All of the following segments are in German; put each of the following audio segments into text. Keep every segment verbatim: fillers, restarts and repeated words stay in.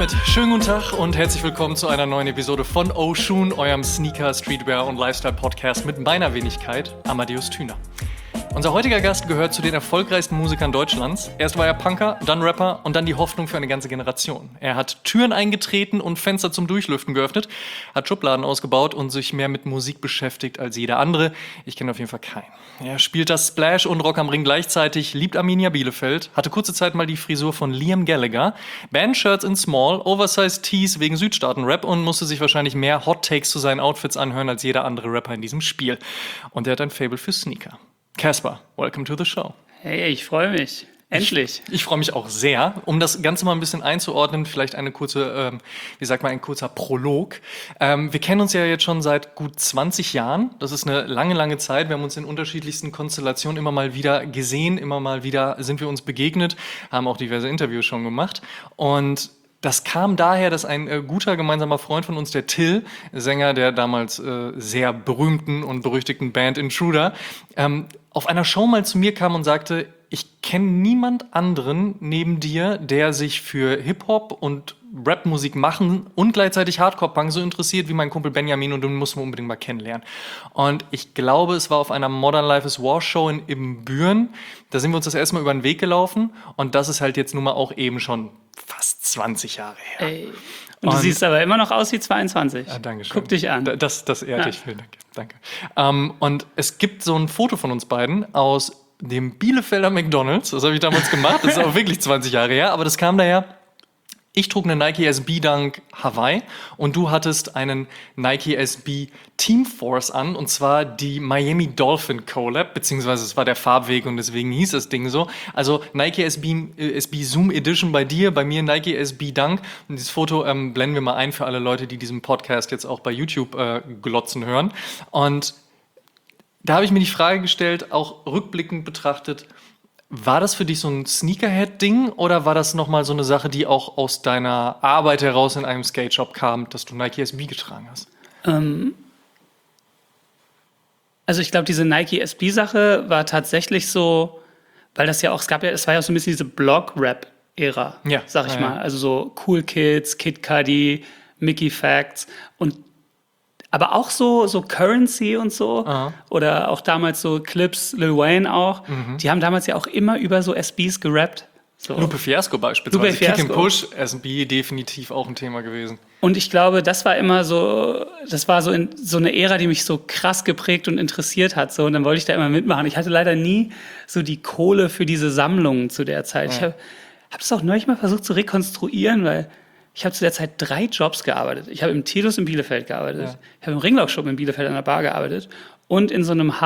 damit schönen guten Tag und herzlich willkommen zu einer neuen Episode von Oshun, eurem Sneaker, Streetwear und Lifestyle Podcast mit meiner Wenigkeit, Amadeus Thüner. Unser heutiger Gast gehört zu den erfolgreichsten Musikern Deutschlands. Erst war er Punker, dann Rapper und dann die Hoffnung für eine ganze Generation. Er hat Türen eingetreten und Fenster zum Durchlüften geöffnet, hat Schubladen ausgebaut und sich mehr mit Musik beschäftigt als jeder andere. Ich kenne auf jeden Fall keinen. Er spielt das Splash und Rock am Ring gleichzeitig, liebt Arminia Bielefeld, hatte kurze Zeit mal die Frisur von Liam Gallagher, Bandshirts in Small, Oversized Tees wegen Südstaaten-Rap und musste sich wahrscheinlich mehr Hot Takes zu seinen Outfits anhören als jeder andere Rapper in diesem Spiel. Und er hat ein Faible für Sneaker. Casper, welcome to the show. Hey, ich freue mich. Endlich. Ich, ich freue mich auch sehr. Um das Ganze mal ein bisschen einzuordnen, vielleicht eine kurze, ähm, wie sagt man, ein kurzer Prolog. Ähm, wir kennen uns ja jetzt schon seit gut zwanzig Jahren. Das ist eine lange, lange Zeit. Wir haben uns in unterschiedlichsten Konstellationen immer mal wieder gesehen, immer mal wieder sind wir uns begegnet, haben auch diverse Interviews schon gemacht. Und das kam daher, dass ein äh, guter gemeinsamer Freund von uns, der Till, Sänger der damals äh, sehr berühmten und berüchtigten Band Intruder, ähm, auf einer Show mal zu mir kam und sagte, ich kenne niemand anderen neben dir, der sich für Hip-Hop und Rap-Musik machen und gleichzeitig Hardcore-Punk so interessiert wie mein Kumpel Benjamin und den mussten wir unbedingt mal kennenlernen. Und ich glaube, es war auf einer Modern Life is War Show in Ibbenbüren. Da sind wir uns das erste Mal über den Weg gelaufen und das ist halt jetzt nun mal auch eben schon fast zwanzig Jahre her. Ey. Und du und, siehst aber immer noch aus wie zweiundzwanzig. Ja, danke schön. Guck dich an. Das, das ehrt dich. Ja. Vielen Dank. Danke. Ähm, und es gibt so ein Foto von uns beiden aus dem Bielefelder McDonald's. Das habe ich damals gemacht. Das ist auch wirklich zwanzig Jahre her. Aber das kam daher, ich trug eine Nike S B Dunk Hawaii und du hattest einen Nike S B Team Force an, und zwar die Miami Dolphin Collab, beziehungsweise es war der Farbweg und deswegen hieß das Ding so. Also Nike S B, äh, S B Zoom Edition bei dir, bei mir Nike S B Dunk. Und dieses Foto ähm, blenden wir mal ein für alle Leute, die diesen Podcast jetzt auch bei YouTube äh, glotzen hören. Und da habe ich mir die Frage gestellt, auch rückblickend betrachtet, war das für dich so ein Sneakerhead-Ding oder war das nochmal so eine Sache, die auch aus deiner Arbeit heraus in einem Skate-Shop kam, dass du Nike S B getragen hast? Ähm, also ich glaube, diese Nike S B-Sache war tatsächlich so, weil das ja auch, es gab ja, es war ja auch so ein bisschen diese Blog-Rap-Ära, ja, sag ich ja, mal. Ja. Also so Cool Kids, Kid Cudi, Mickey Facts und aber auch so, so Currency und so. Aha. Oder auch damals so Clips, Lil Wayne auch. Mhm. Die haben damals ja auch immer über so S Bs gerappt. So. Lupe Fiasco beispielsweise. Lupe Fiasco. Kick and Push, S B definitiv auch ein Thema gewesen. Und ich glaube, das war immer so, das war so, in, so eine Ära, die mich so krass geprägt und interessiert hat. So. Und dann wollte ich da immer mitmachen. Ich hatte leider nie so die Kohle für diese Sammlungen zu der Zeit. Ja. Ich habe hab das auch neulich mal versucht zu rekonstruieren, weil ich habe zu der Zeit drei Jobs gearbeitet. Ich habe im Tidus in Bielefeld gearbeitet. Ja. Ich habe im Ringlock-Shop in Bielefeld an der Bar gearbeitet. Und in so einem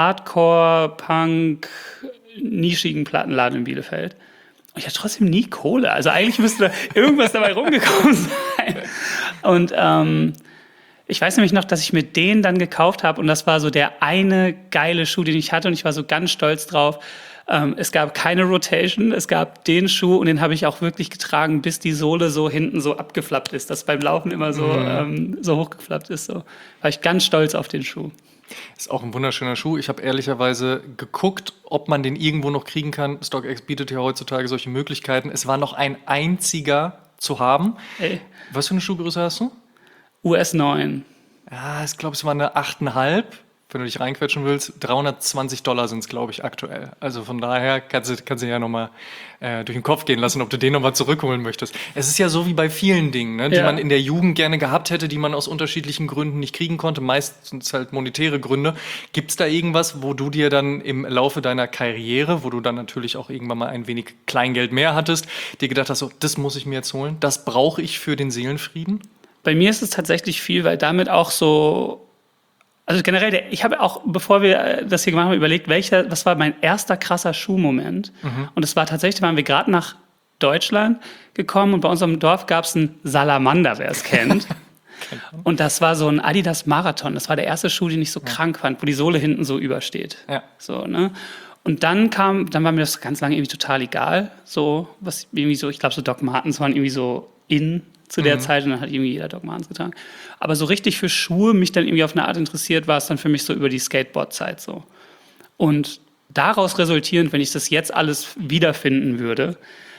Hardcore-Punk-nischigen Plattenladen in Bielefeld. Und ich hatte trotzdem nie Kohle. Also eigentlich müsste da irgendwas dabei rumgekommen sein. Und ähm, ich weiß nämlich noch, dass ich mir den dann gekauft habe. Und das war so der eine geile Schuh, den ich hatte. Und ich war so ganz stolz drauf. Ähm, es gab keine Rotation, es gab den Schuh und den habe ich auch wirklich getragen, bis die Sohle so hinten so abgeflappt ist, dass beim Laufen immer so, mhm. ähm, so hochgeflappt ist. So. War ich ganz stolz auf den Schuh. Ist auch ein wunderschöner Schuh. Ich habe ehrlicherweise geguckt, ob man den irgendwo noch kriegen kann. StockX bietet ja heutzutage solche Möglichkeiten. Es war noch ein einziger zu haben. Ey. Was für eine Schuhgröße hast du? U S neun. Ja, ich glaube, es war eine acht Komma fünf. Wenn du dich reinquetschen willst, dreihundertzwanzig Dollar sind es, glaube ich, aktuell. Also von daher kannst du, kannst du ja nochmal äh, durch den Kopf gehen lassen, ob du den nochmal zurückholen möchtest. Es ist ja so wie bei vielen Dingen, ne, die ja. man in der Jugend gerne gehabt hätte, die man aus unterschiedlichen Gründen nicht kriegen konnte. Meistens halt monetäre Gründe. Gibt es da irgendwas, wo du dir dann im Laufe deiner Karriere, wo du dann natürlich auch irgendwann mal ein wenig Kleingeld mehr hattest, dir gedacht hast, so, das muss ich mir jetzt holen, das brauche ich für den Seelenfrieden? Bei mir ist es tatsächlich viel, weil damit auch so... Also generell, ich habe auch, bevor wir das hier gemacht haben, überlegt, welcher, was war mein erster krasser Schuhmoment. Mhm. Und es war tatsächlich, waren wir gerade nach Deutschland gekommen und bei unserem Dorf gab es einen Salamander, wer es kennt. Und das war so ein Adidas Marathon. Das war der erste Schuh, den ich so ja. krank fand, wo die Sohle hinten so übersteht. Ja. So, ne? Und dann kam, dann war mir das ganz lange irgendwie total egal. So, was irgendwie so, ich glaube, so Doc Martens waren irgendwie so in zu der mhm. Zeit und dann hat irgendwie jeder Doc Martens getragen. Aber so richtig für Schuhe mich dann irgendwie auf eine Art interessiert, war es dann für mich so über die Skateboard-Zeit so. Und daraus resultierend, wenn ich das jetzt alles wiederfinden würde,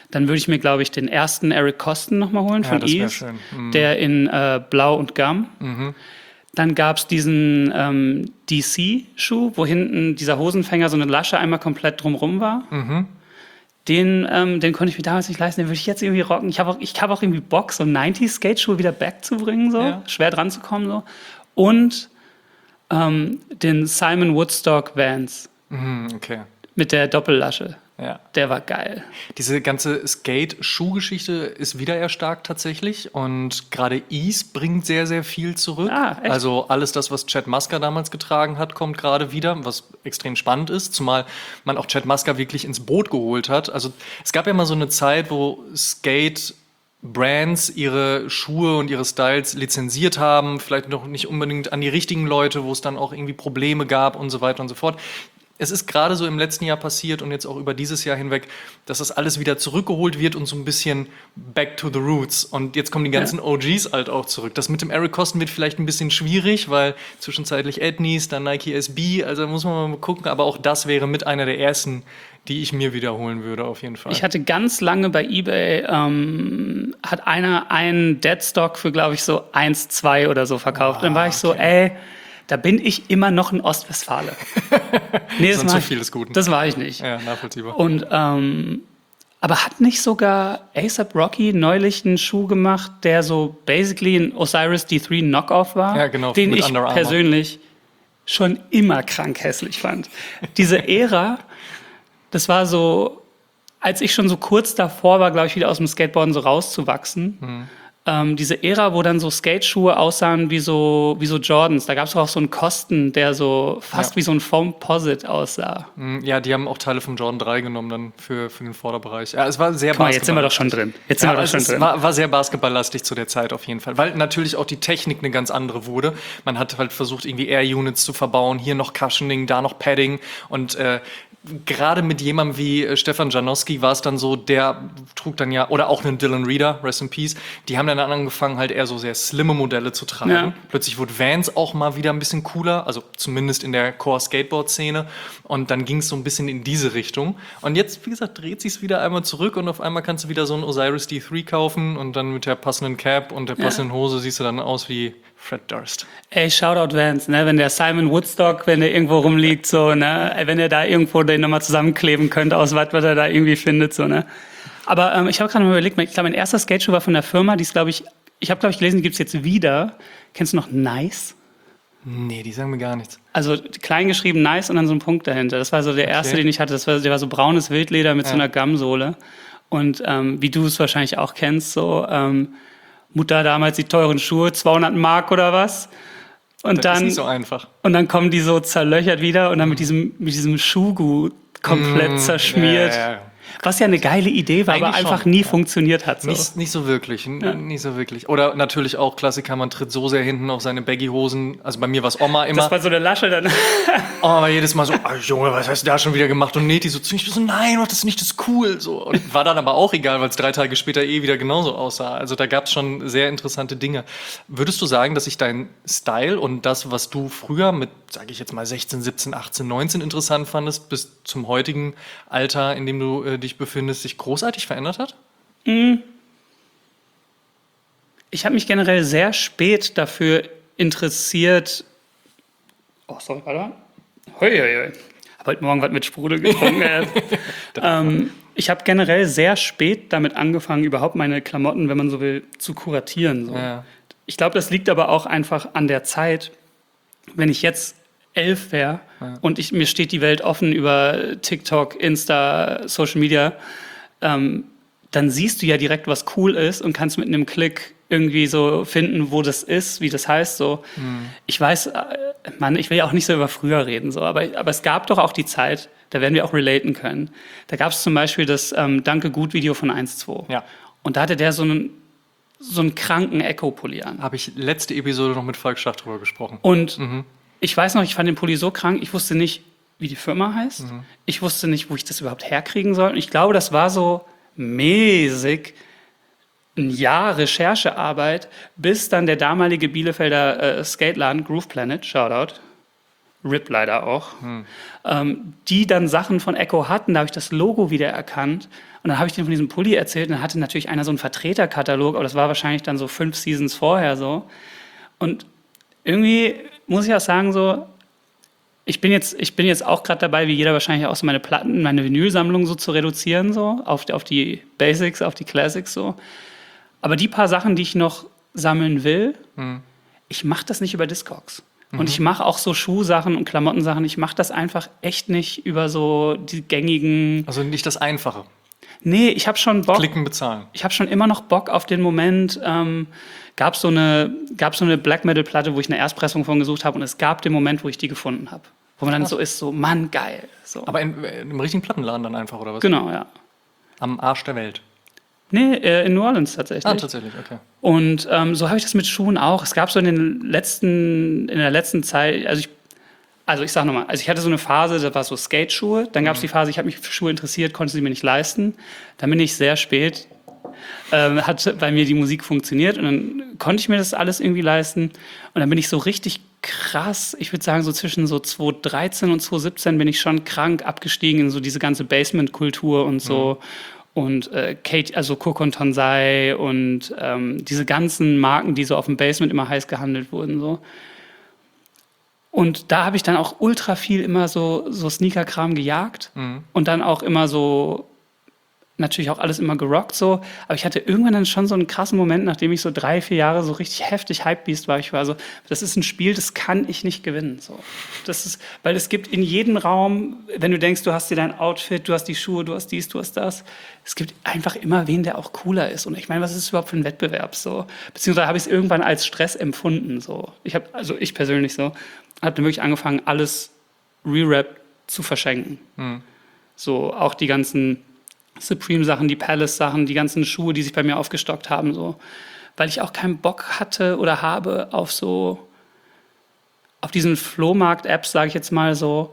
Dann würde ich mir, glaube ich, den ersten Eric Coston nochmal holen von Ja, das wär Ease, schön. Mhm. der in äh, Blau und Gum. Mhm. Dann gab es diesen ähm, D C-Schuh, wo hinten dieser Hosenfänger so eine Lasche einmal komplett drumrum war. Mhm. Den, ähm, den konnte ich mir damals nicht leisten, den würde ich jetzt irgendwie rocken. Ich habe auch, ich hab auch irgendwie Bock, so neunziger-Skate-Schuhe wieder back zu bringen, so. Ja. Schwer dran zu kommen, so. Und ähm, den Simon Woodstock Vans Mhm, okay. mit der Doppellasche. Ja. Der war geil. Diese ganze Skate-Schuhgeschichte ist wieder erstarkt tatsächlich und gerade Ease bringt sehr, sehr viel zurück. Ah, echt? Also alles das, was Chad Muska damals getragen hat, kommt gerade wieder, was extrem spannend ist, zumal man auch Chad Muska wirklich ins Boot geholt hat. Also es gab ja mal so eine Zeit, wo Skate Brands ihre Schuhe und ihre Styles lizenziert haben, vielleicht noch nicht unbedingt an die richtigen Leute, wo es dann auch irgendwie Probleme gab und so weiter und so fort. Es ist gerade so im letzten Jahr passiert und jetzt auch über dieses Jahr hinweg, dass das alles wieder zurückgeholt wird und so ein bisschen back to the roots. Und jetzt kommen die ganzen Ja. O Gs halt auch zurück. Das mit dem Eric Coston wird vielleicht ein bisschen schwierig, weil zwischenzeitlich Etnies, dann Nike S B, also muss man mal gucken. Aber auch das wäre mit einer der ersten, die ich mir wiederholen würde, auf jeden Fall. Ich hatte ganz lange bei eBay, ähm, hat einer einen Deadstock für, glaube ich, so eins, zwei oder so verkauft. Ah, Dann war ich so, ey, da bin ich immer noch ein Ostwestfale. Nee, das, Sonst war zu ich, viel des Guten. das war ich nicht. Ja, nachvollziehbar. Und, ähm, aber hat nicht sogar A$AP Rocky neulich einen Schuh gemacht, der so basically ein Osiris D drei Knockoff war? Ja, genau, Den mit ich Under Armour. persönlich schon immer krank hässlich fand. Diese Ära, das war so, als ich schon so kurz davor war, glaube ich, wieder aus dem Skateboarden so rauszuwachsen. Mhm. Ähm, diese Ära, wo dann so Skateschuhe aussahen wie so, wie so Jordans. Da gab es auch so einen Kosten, der so fast Ja. wie so ein Foamposite aussah. Mm, Ja, die haben auch Teile vom Jordan drei genommen dann für, für den Vorderbereich. Ja, es war sehr Guck mal, jetzt sind wir doch basketballlastig. schon drin. Jetzt sind Ja, wir doch es schon ist, drin. war, war sehr basketballlastig zu der Zeit auf jeden Fall, weil natürlich auch die Technik eine ganz andere wurde. Man hat halt versucht, irgendwie Air-Units zu verbauen, hier noch Cushioning, da noch Padding und äh, gerade mit jemandem wie äh, Stefan Janowski war es dann so, der trug dann ja, oder auch einen Dylan Reader, Rest in Peace, die haben dann angefangen, halt eher so sehr slimme Modelle zu tragen. Ja. Plötzlich wurde Vans auch mal wieder ein bisschen cooler, also zumindest in der Core-Skateboard-Szene. Und dann ging es so ein bisschen in diese Richtung. Und jetzt, wie gesagt, dreht sich wieder einmal zurück und auf einmal kannst du wieder so einen Osiris D drei kaufen und dann mit der passenden Cap und der passenden Hose siehst du dann aus wie Fred Durst. Ey, Shoutout Vance, ne? Wenn der Simon Woodstock, wenn der irgendwo rumliegt, so, ne? Ey, wenn er da irgendwo den nochmal zusammenkleben könnte, aus was, was er da irgendwie findet, so, ne? Aber ähm, ich habe gerade mal überlegt, ich glaube, mein erster Skateschuh war von der Firma, die ist, glaube ich, ich habe, glaube ich, gelesen, die gibt es jetzt wieder. Kennst du noch Nice? Nee, die sagen mir gar nichts. Also klein geschrieben Nice und dann so ein Punkt dahinter. Das war so der erste, Okay. den ich hatte. Das war, der war so braunes Wildleder mit so Ja. einer Gumsohle. Und ähm, wie du es wahrscheinlich auch kennst, so ähm, Mutter damals die teuren Schuhe, zweihundert Mark oder was. Und Das ist dann, nicht so einfach. und dann kommen die so zerlöchert wieder und dann mit diesem, mit diesem Schuhgut komplett Mm, zerschmiert. ja, ja, ja. Was ja eine geile Idee war, aber Eigentlich einfach schon, nie ja. funktioniert hat. So. Nicht, nicht so wirklich, n- nicht so wirklich. Oder natürlich auch Klassiker, man tritt so sehr hinten auf seine Baggy-Hosen. Also bei mir war es Oma immer. Das war so eine Lasche dann. Oh, jedes Mal so, ah, Junge, was hast du da schon wieder gemacht? Und Neti so zu mir, so, nein, mach das nicht, das ist cool. So. Und war dann aber auch egal, weil es drei Tage später eh wieder genauso aussah. Also da gab es schon sehr interessante Dinge. Würdest du sagen, dass sich dein Style und das, was du früher mit, sage ich jetzt mal, sechzehn, siebzehn, achtzehn, neunzehn interessant fandest, bis zum heutigen Alter, in dem du äh, dich befindest, sich großartig verändert hat? Ich habe mich generell sehr spät dafür interessiert. Oh, sorry, warte. Hoi, hoi, hoi. Hab heute Morgen was mit Sprudel getrunken. äh. ähm, ich habe generell sehr spät damit angefangen, überhaupt meine Klamotten, wenn man so will, zu kuratieren. So. Ja. Ich glaube, das liegt aber auch einfach an der Zeit. Wenn ich jetzt elf wäre Ja. und ich, mir steht die Welt offen über TikTok, Insta, Social Media, ähm, dann siehst du ja direkt, was cool ist und kannst mit einem Klick irgendwie so finden, wo das ist, wie das heißt. So. Ich weiß, äh, Mann, ich will ja auch nicht so über früher reden, so, aber, aber es gab doch auch die Zeit, da werden wir auch relaten können. Da gab es zum Beispiel das ähm, Danke-Gut-Video von eins zwei. Ja. Und da hatte der so einen, so einen kranken Echo-Pulli an. Habe ich letzte Episode noch mit Falk Schach drüber gesprochen. Und Mhm. ich weiß noch, ich fand den Pulli so krank, ich wusste nicht, wie die Firma heißt. Mhm. Ich wusste nicht, wo ich das überhaupt herkriegen soll. Und ich glaube, das war so mäßig ein Jahr Recherchearbeit, bis dann der damalige Bielefelder äh, Skateladen, Groove Planet, Shoutout, R I P leider auch, hm. ähm, die dann Sachen von Ecko hatten, da habe ich das Logo wieder erkannt und dann habe ich denen von diesem Pulli erzählt und dann hatte natürlich einer so einen Vertreterkatalog, aber das war wahrscheinlich dann so fünf Seasons vorher so und irgendwie muss ich auch sagen so, ich bin jetzt, ich bin jetzt auch gerade dabei, wie jeder wahrscheinlich auch so meine Platten, meine Vinylsammlung so zu reduzieren so, auf, auf die Basics, auf die Classics so, aber die paar Sachen, die ich noch sammeln will, hm. ich mache das nicht über Discogs. Und ich mache auch so Schuhsachen und Klamottensachen, ich mache das einfach echt nicht über so die gängigen... Also nicht das Einfache. Nee, ich habe schon Bock... Klicken, bezahlen. Ich habe schon immer noch Bock auf den Moment, ähm, gab so eine, gab so eine Black-Metal-Platte, wo ich eine Erstpressung von gesucht habe und es gab den Moment, wo ich die gefunden habe. Wo man dann so ist, so, Mann, geil. So. Aber in, in, im richtigen Plattenladen dann einfach, oder was? Genau, ja. Am Arsch der Welt. Nee, äh, in New Orleans tatsächlich. Ah, tatsächlich, okay. Und ähm, so habe ich das mit Schuhen auch. Es gab so in den letzten, in der letzten Zeit, also ich, also ich sag nochmal, also ich hatte so eine Phase, da war so Skate-Schuhe. Dann gab es mhm. die Phase, ich habe mich für Schuhe interessiert, konnte sie mir nicht leisten. Dann bin ich sehr spät, ähm, hat bei mir die Musik funktioniert und dann konnte ich mir das alles irgendwie leisten. Und dann bin ich so richtig krass, ich würde sagen so zwischen so zweitausenddreizehn und zweitausendsiebzehn bin ich schon krank abgestiegen in so diese ganze Basement-Kultur und so. Mhm. Und äh, Kate, also Kokon Tonsai und ähm, diese ganzen Marken, die so auf dem Basement immer heiß gehandelt wurden. So. Und da habe ich dann auch ultra viel immer so, so Sneaker-Kram gejagt mhm. und dann auch immer so, natürlich auch alles immer gerockt so. Aber ich hatte irgendwann dann schon so einen krassen Moment, nachdem ich so drei, vier Jahre so richtig heftig Hypebeast war. Ich war so, das ist ein Spiel, das kann ich nicht gewinnen. So. Das ist, weil es gibt in jedem Raum, wenn du denkst, du hast dir dein Outfit, du hast die Schuhe, du hast dies, du hast das. Es gibt einfach immer wen, der auch cooler ist. Und ich meine, was ist das überhaupt für ein Wettbewerb? So? Beziehungsweise habe ich es irgendwann als Stress empfunden. So. Ich habe, also ich persönlich so, habe dann wirklich angefangen, alles Re-Rap zu verschenken. Mhm. So, auch die ganzen Supreme-Sachen, die Palace-Sachen, die ganzen Schuhe, die sich bei mir aufgestockt haben, so. Weil ich auch keinen Bock hatte oder habe auf so, auf diesen Flohmarkt-Apps, sage ich jetzt mal so,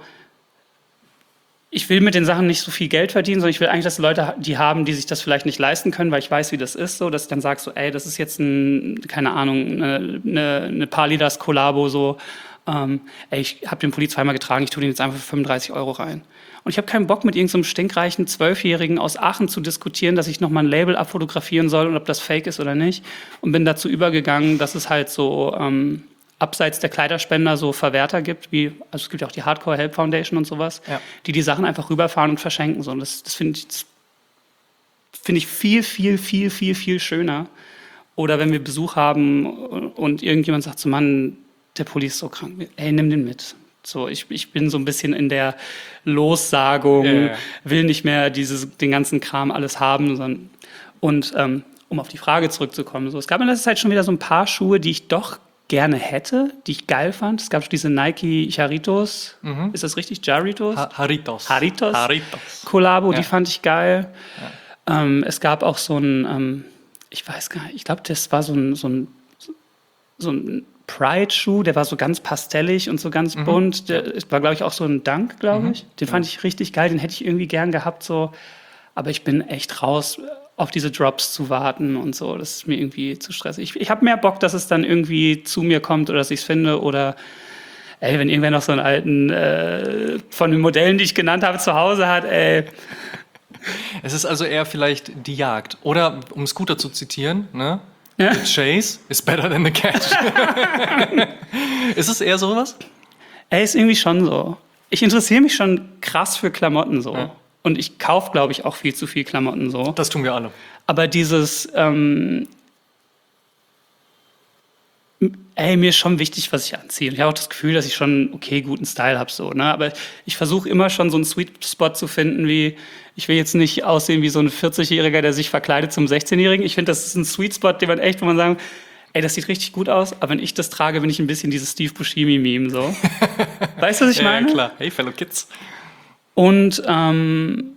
ich will mit den Sachen nicht so viel Geld verdienen, sondern ich will eigentlich, dass Leute die haben, die sich das vielleicht nicht leisten können, weil ich weiß, wie das ist, so, dass ich dann sage so, ey, das ist jetzt ein, keine Ahnung, eine, eine, eine Palidas-Kollabo, so, ähm, ey, ich habe den Pulli zweimal getragen, ich tue den jetzt einfach für fünfunddreißig Euro rein. Und ich habe keinen Bock, mit irgendeinem so stinkreichen Zwölfjährigen aus Aachen zu diskutieren, dass ich nochmal ein Label abfotografieren soll und ob das fake ist oder nicht. Und bin dazu übergegangen, dass es halt so ähm, abseits der Kleiderspender so Verwerter gibt, wie, also es gibt ja auch die Hardcore Help Foundation und sowas, ja. die die Sachen einfach rüberfahren und verschenken. So. Und das, das finde ich, find ich viel, viel, viel, viel, viel schöner. Oder wenn wir Besuch haben und irgendjemand sagt so, Mann, der Pulli ist so krank, ey, nimm den mit. So, ich, ich bin so ein bisschen in der Lossagung, ja, ja. will nicht mehr dieses, den ganzen Kram alles haben. Sondern, und ähm, um auf die Frage zurückzukommen, so, es gab in letzter Zeit schon wieder so ein paar Schuhe, die ich doch gerne hätte, die ich geil fand. Es gab diese Nike Charitos, mhm. ist das richtig? Jaritos? Ha Haritos. Haritos. Haritos. Kollabo, ja. die fand ich geil. Ja. Ähm, es gab auch so ein, ähm, ich weiß gar nicht, ich glaube, das war so ein, so ein, so ein Pride-Schuh, der war so ganz pastellig und so ganz mhm. bunt. Der war, glaube ich, auch so ein Dunk, glaube ich. Mhm. Den fand ich richtig geil, den hätte ich irgendwie gern gehabt, so. Aber ich bin echt raus, auf diese Drops zu warten und so. Das ist mir irgendwie zu stressig. Ich, ich habe mehr Bock, dass es dann irgendwie zu mir kommt oder dass ich es finde oder ey, wenn irgendwer noch so einen alten äh, von den Modellen, die ich genannt habe, zu Hause hat, ey. Es ist also eher vielleicht die Jagd. Oder, um Scooter zu zitieren, ne? Ja. The chase is better than the catch. Ist es eher sowas? Ey, ist irgendwie schon so. Ich interessiere mich schon krass für Klamotten so. Ja. Und ich kaufe, glaube ich, auch viel zu viel Klamotten so. Das tun wir alle. Aber dieses, ähm, ey, mir ist schon wichtig, was ich anziehe. Und ich habe auch das Gefühl, dass ich schon okay guten Style habe so, ne? Aber ich versuche immer schon so einen Sweet Spot zu finden, wie ich will jetzt nicht aussehen wie so ein vierzigjähriger, der sich verkleidet zum sechzehnjährigen. Ich finde, das ist ein Sweet Spot, den man echt, wo man sagen, ey, das sieht richtig gut aus, aber wenn ich das trage, bin ich ein bisschen dieses Steve Buscemi-Meme so. Weißt du, was ich meine? Ja, klar. Hey, fellow kids. Und ähm,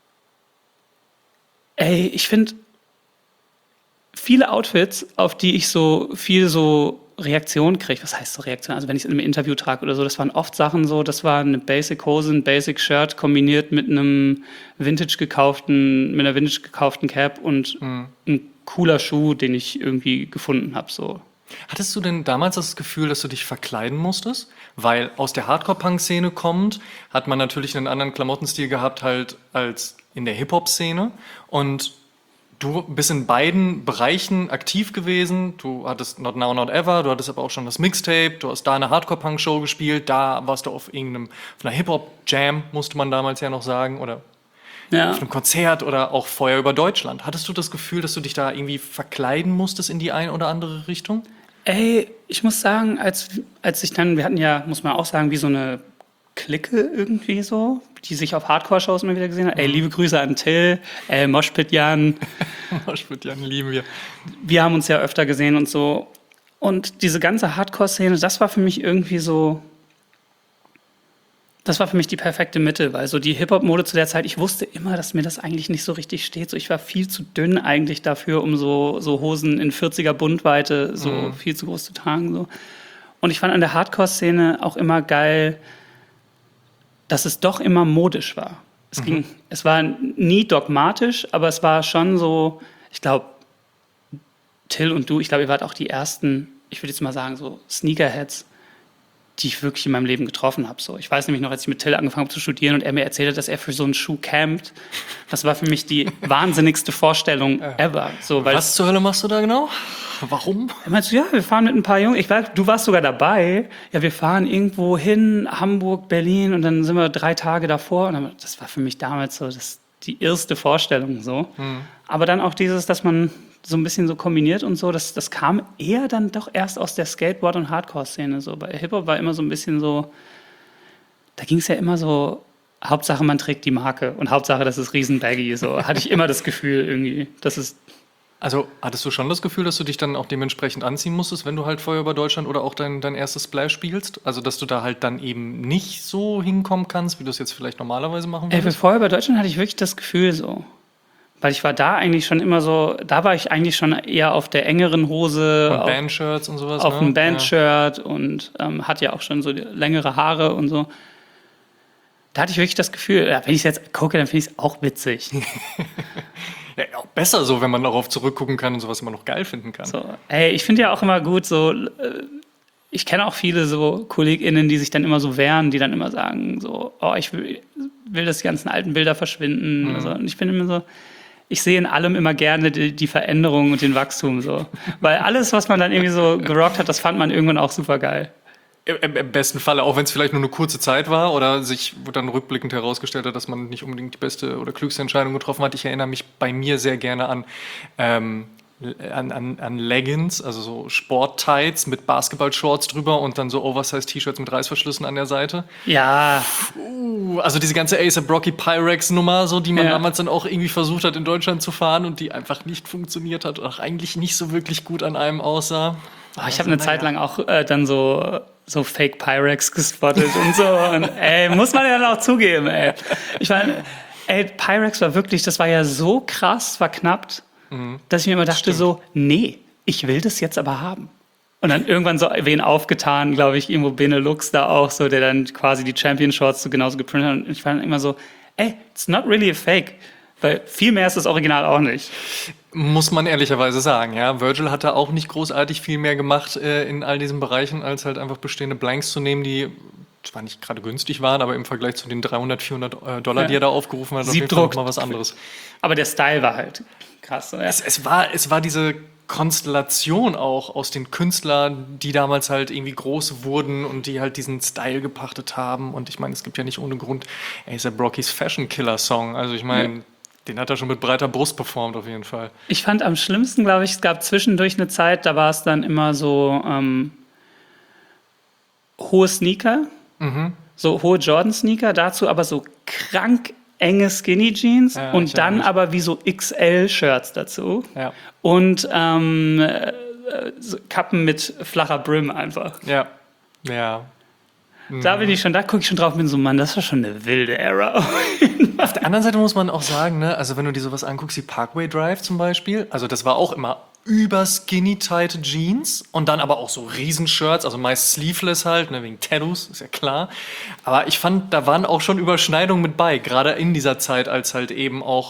ey, ich finde viele Outfits, auf die ich so viel so Reaktion kriege. Was heißt so Reaktion? Also wenn ich es in einem Interview trage oder so, das waren oft Sachen so, das war eine Basic-Hose, ein Basic-Shirt kombiniert mit einem Vintage gekauften, mit einer Vintage gekauften Cap und mhm. ein cooler Schuh, den ich irgendwie gefunden habe. So. Hattest du denn damals das Gefühl, dass du dich verkleiden musstest? Weil aus der Hardcore-Punk-Szene kommt, hat man natürlich einen anderen Klamottenstil gehabt halt als in der Hip-Hop-Szene. Und du bist in beiden Bereichen aktiv gewesen. Du hattest Not Now, Not Ever, du hattest aber auch schon das Mixtape, du hast da eine Hardcore-Punk-Show gespielt, da warst du auf irgendeinem, auf einer Hip-Hop-Jam, musste man damals ja noch sagen, oder Ja. auf einem Konzert oder auch Feuer über Deutschland. Hattest du das Gefühl, dass du dich da irgendwie verkleiden musstest in die eine oder andere Richtung? Ey, ich muss sagen, als, als ich dann, wir hatten ja, muss man auch sagen, wie so eine Clique irgendwie so, die sich auf Hardcore-Shows immer wieder gesehen hat. Ey, liebe Grüße an Till, ey, Moshpit Jan. Moshpit Jan lieben wir. Wir haben uns ja öfter gesehen und so. Und diese ganze Hardcore-Szene, das war für mich irgendwie so, das war für mich die perfekte Mitte, weil so die Hip-Hop-Mode zu der Zeit, ich wusste immer, dass mir das eigentlich nicht so richtig steht. So, ich war viel zu dünn eigentlich dafür, um so, so Hosen in vierziger Bundweite so Mhm. viel zu groß zu tragen. So. Und ich fand an der Hardcore-Szene auch immer geil, dass es doch immer modisch war. Es, ging, es war nie dogmatisch, aber es war schon so, ich glaube, Till und du, ich glaube, ihr wart auch die ersten, ich würde jetzt mal sagen, so Sneakerheads, die ich wirklich in meinem Leben getroffen habe. So, ich weiß nämlich noch, als ich mit Till angefangen habe zu studieren und er mir erzählt hat, dass er für so einen Schuh campt, das war für mich die wahnsinnigste Vorstellung ever. So, weil Was zur Hölle machst du da genau? Warum? er meinte so, ja, wir fahren mit ein paar Jungs. Ich weiß, du warst sogar dabei. Ja, wir fahren irgendwo hin, Hamburg, Berlin und dann sind wir drei Tage davor. Und dann, das war für mich damals so das, die erste Vorstellung so. Aber dann auch dieses, dass man so ein bisschen so kombiniert und so, das, das kam eher dann doch erst aus der Skateboard- und Hardcore-Szene. So. Bei Hip-Hop war immer so ein bisschen so, da ging es ja immer so, Hauptsache man trägt die Marke und Hauptsache das ist riesen baggy. So hatte ich immer das Gefühl irgendwie, dass es Also hattest du schon das Gefühl, dass du dich dann auch dementsprechend anziehen musstest, wenn du halt Feuer über Deutschland oder auch dein, dein erstes Splash spielst? Also dass du da halt dann eben nicht so hinkommen kannst, wie du es jetzt vielleicht normalerweise machen Ey, für würdest? Feuer über Deutschland hatte ich wirklich das Gefühl so. Weil ich war da eigentlich schon immer so, da war ich eigentlich schon eher auf der engeren Hose, Und auf, Bandshirts und sowas, auf ne? einem Bandshirt und ähm, hatte ja auch schon so die längere Haare und so. Da hatte ich wirklich das Gefühl, ja, wenn ich es jetzt gucke, dann finde ich es auch witzig. Ja, ja, auch besser so, wenn man darauf zurückgucken kann und sowas immer noch geil finden kann. So, ey, ich finde ja auch immer gut, so, äh, ich kenne auch viele so KollegInnen, die sich dann immer so wehren, die dann immer sagen, so, oh, ich will, will, dass die ganzen alten Bilder verschwinden. Mhm. Also, und ich bin immer so, ich sehe in allem immer gerne die, die Veränderung und den Wachstum so. Weil alles, was man dann irgendwie so gerockt hat, das fand man irgendwann auch super geil. Im, Im besten Falle, auch wenn es vielleicht nur eine kurze Zeit war oder sich dann rückblickend herausgestellt hat, dass man nicht unbedingt die beste oder klügste Entscheidung getroffen hat. Ich erinnere mich bei mir sehr gerne an, ähm, an, an, an Leggings, also so Sport-Tights mit Basketball-Shorts drüber und dann so Oversize-T-Shirts mit Reißverschlüssen an der Seite. Ja, Uh, also diese ganze A$AP Rocky Pyrex-Nummer, so, die man Ja. damals dann auch irgendwie versucht hat, in Deutschland zu fahren und die einfach nicht funktioniert hat und auch eigentlich nicht so wirklich gut an einem aussah. oh, ich habe eine Zeit lang auch äh, dann so, so Fake Pyrex gespottet und so. Und, ey, muss man ja dann auch zugeben, ey. Ich meine, ey, Pyrex war wirklich, das war ja so krass verknappt, dass ich mir immer dachte Stimmt. so, nee, ich will das jetzt aber haben. Und dann irgendwann so wen aufgetan, glaube ich, irgendwo Benelux da auch so, der dann quasi die Champion Shorts so genauso geprintet hat. Und ich war dann immer so, ey, it's not really a fake. Weil viel mehr ist das Original auch nicht. Muss man ehrlicherweise sagen, ja. Virgil hatte auch nicht großartig viel mehr gemacht äh, in all diesen Bereichen, als halt einfach bestehende Blanks zu nehmen, die zwar nicht gerade günstig waren, aber im Vergleich zu den dreihundert, vierhundert äh, Dollar, Ja. die er da aufgerufen hat, auf jeden Fall Siebdruck. noch mal was anderes. Aber der Style war halt krass. So, ja. Es, es, war, es war diese Konstellation auch aus den Künstlern, die damals halt irgendwie groß wurden und die halt diesen Style gepachtet haben. Und ich meine, es gibt ja nicht ohne Grund A$AP Rockys Fashion Killer Song. Also ich meine, Ja. den hat er schon mit breiter Brust performt auf jeden Fall. Ich fand am schlimmsten, glaube ich, es gab zwischendurch eine Zeit, da war es dann immer so ähm, hohe Sneaker, so hohe Jordan-Sneaker, dazu aber so krank enge Skinny Jeans Ja, ich und dann erinnere mich. aber wie so X L-Shirts dazu Ja. und ähm, äh, so Kappen mit flacher Brim einfach. Ja. Ja. Da bin ich schon, da gucke ich schon drauf und bin so, Mann, das war schon eine wilde Era. Auf der anderen Seite muss man auch sagen, ne, also wenn du dir sowas anguckst wie Parkway Drive zum Beispiel, also das war auch immer über skinny tight Jeans und dann aber auch so Riesenshirts, also meist sleeveless halt, ne, wegen Tattoos, ist ja klar. Aber ich fand, da waren auch schon Überschneidungen mit bei, gerade in dieser Zeit, als halt eben auch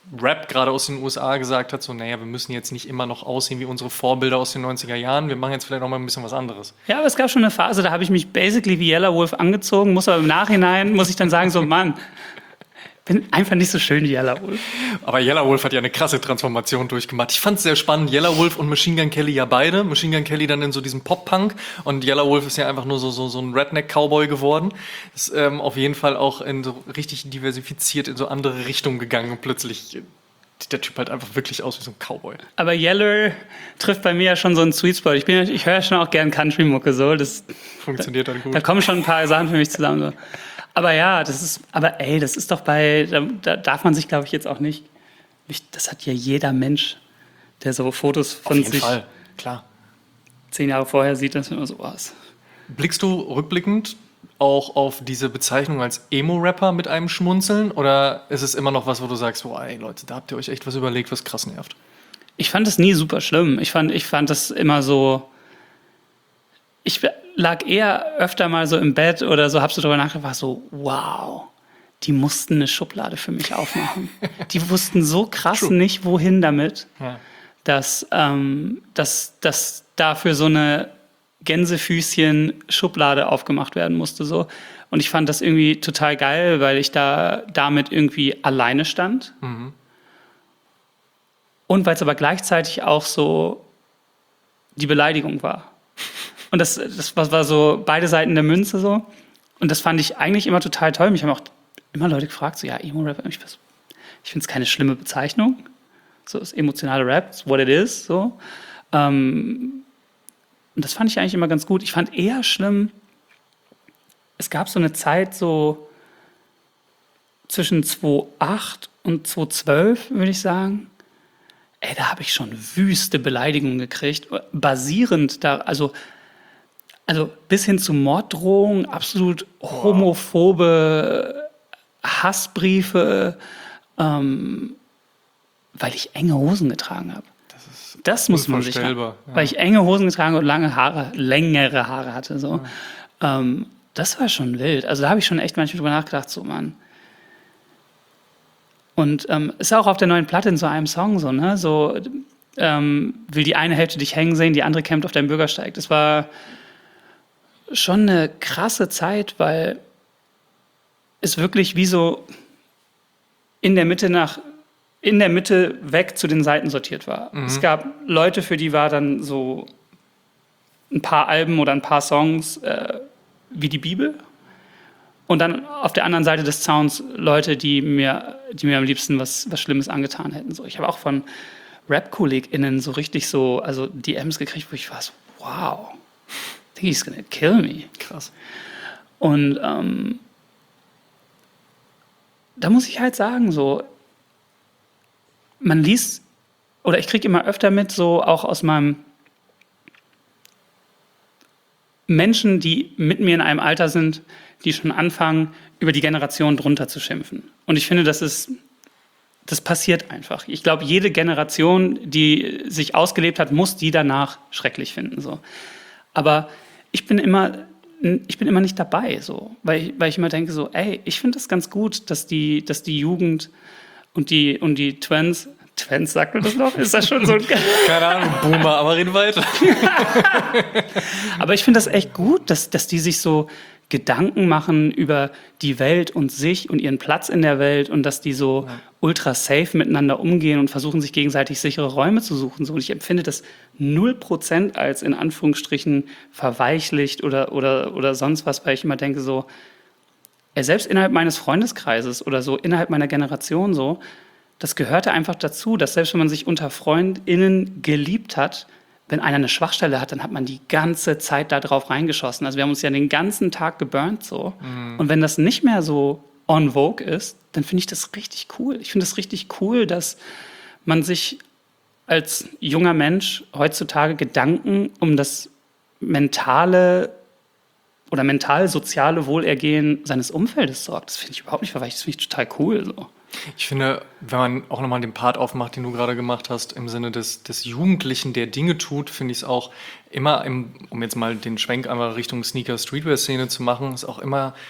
Rap gerade aus den U S A gesagt hat, so, naja, wir müssen jetzt nicht immer noch aussehen wie unsere Vorbilder aus den neunziger Jahren, wir machen jetzt vielleicht auch mal ein bisschen was anderes. Ja, aber es gab schon eine Phase, da habe ich mich basically wie Yellow Wolf angezogen, muss aber im Nachhinein, muss ich dann sagen, so, Mann, bin einfach nicht so schön wie Yellow Wolf. Aber Yellow Wolf hat ja eine krasse Transformation durchgemacht. Ich fand es sehr spannend. Yellow Wolf und Machine Gun Kelly ja beide. Machine Gun Kelly dann in so diesem Pop-Punk und Yellow Wolf ist ja einfach nur so, so, so ein Redneck-Cowboy geworden. Ist ähm, auf jeden Fall auch in so richtig diversifiziert in so andere Richtungen gegangen und plötzlich sieht der Typ halt einfach wirklich aus wie so ein Cowboy. Aber Yellow trifft bei mir ja schon so einen Sweet Spot. Ich, bin, ja- ich höre ja schon auch gern Country-Mucke so. Das, Funktioniert dann gut. da kommen schon ein paar Sachen für mich zusammen. So. Aber ja, das ist, aber ey, das ist doch bei, da, da darf man sich, glaube ich, jetzt auch nicht, ich, das hat ja jeder Mensch, der so Fotos Auf von jeden sich Fall, klar. zehn Jahre vorher sieht, das immer so was. Blickst du rückblickend auch auf diese Bezeichnung als Emo-Rapper mit einem Schmunzeln? Oder ist es immer noch was, wo du sagst, boah, ey Leute, da habt ihr euch echt was überlegt, was krass nervt? Ich fand es nie super schlimm. Ich fand, ich fand das immer so. Ich lag eher öfter mal so im Bett oder so, hab so drüber nachgedacht, war so, wow, die mussten eine Schublade für mich aufmachen. Die wussten so krass True. nicht, wohin damit, Ja. dass, ähm, dass, dass dafür so eine Gänsefüßchen-Schublade aufgemacht werden musste. So. Und ich fand das irgendwie total geil, weil ich da damit irgendwie alleine stand. Mhm. Und weil es aber gleichzeitig auch so die Beleidigung war. Und das, das war war so beide Seiten der Münze so. Und das fand ich eigentlich immer total toll. Mich haben auch immer Leute gefragt, so ja, Emo-Rap, ich, ich finde es keine schlimme Bezeichnung. So ist emotionale Rap, it's what it is. So. Ähm, und das fand ich eigentlich immer ganz gut. Ich fand eher schlimm, es gab so eine Zeit so zwischen zweitausendacht und zweitausendzwölf, würde ich sagen. Ey, da habe ich schon wüste Beleidigungen gekriegt, basierend da, also, also bis hin zu Morddrohungen, absolut homophobe Hassbriefe, ähm, weil ich enge Hosen getragen habe. Das ist Das muss man sich, unvorstellbar, ja. weil ich enge Hosen getragen und lange Haare, längere Haare hatte, so. Ähm, das war schon wild. Also da habe ich schon echt manchmal drüber nachgedacht, so Mann. Und ähm, ist auch auf der neuen Platte in so einem Song so, ne? So ähm, will die eine Hälfte dich hängen sehen, die andere kämpft auf deinem Bürgersteig. Das war schon eine krasse Zeit, weil es wirklich wie so in der Mitte nach in der Mitte weg zu den Seiten sortiert war. Mhm. Es gab Leute, für die war dann so ein paar Alben oder ein paar Songs äh, wie die Bibel. Und dann auf der anderen Seite des Zauns Leute, die mir, die mir am liebsten was, was Schlimmes angetan hätten. So, ich habe auch von Rap-KollegInnen so richtig so, also D Ms gekriegt, wo ich war so, wow, I think he's gonna kill me. krass. Und ähm, da muss ich halt sagen, so, man liest, oder ich kriege immer öfter mit, so auch aus meinem Menschen, die mit mir in einem Alter sind, die schon anfangen, über die Generation drunter zu schimpfen. Und ich finde, das ist, das passiert einfach. Ich glaube, jede Generation, die sich ausgelebt hat, muss die danach schrecklich finden. So. Aber ich bin immer, ich bin immer nicht dabei, so, weil, ich, weil ich immer denke, so, ey, ich finde das ganz gut, dass die, dass die Jugend und die, und die Twins, Twins, sagt man das noch? Ist das schon so ein... Keine Ahnung, Boomer, aber reden weiter. Aber ich finde das echt gut, dass, dass die sich so Gedanken machen über die Welt und sich und ihren Platz in der Welt und dass die so ja. ultra safe miteinander umgehen und versuchen, sich gegenseitig sichere Räume zu suchen. So, und ich empfinde das null Prozent als in Anführungsstrichen verweichlicht oder, oder, oder sonst was, weil ich immer denke so, ja, selbst innerhalb meines Freundeskreises oder so, innerhalb meiner Generation so, das gehörte einfach dazu, dass selbst wenn man sich unter FreundInnen geliebt hat, wenn einer eine Schwachstelle hat, dann hat man die ganze Zeit da drauf reingeschossen. Also wir haben uns ja den ganzen Tag geburnt so. Mhm. Und wenn das nicht mehr so on vogue ist, dann finde ich das richtig cool. Ich finde das richtig cool, dass man sich als junger Mensch heutzutage Gedanken um das mentale oder mental-soziale Wohlergehen seines Umfeldes sorgt. Das finde ich überhaupt nicht verweichlicht. Das finde ich total cool so. Ich finde, wenn man auch nochmal den Part aufmacht, den du gerade gemacht hast, im Sinne des, des Jugendlichen, der Dinge tut, finde ich es auch immer, im, um jetzt mal den Schwenk einmal Richtung Sneaker-Streetwear-Szene zu machen, ist auch immer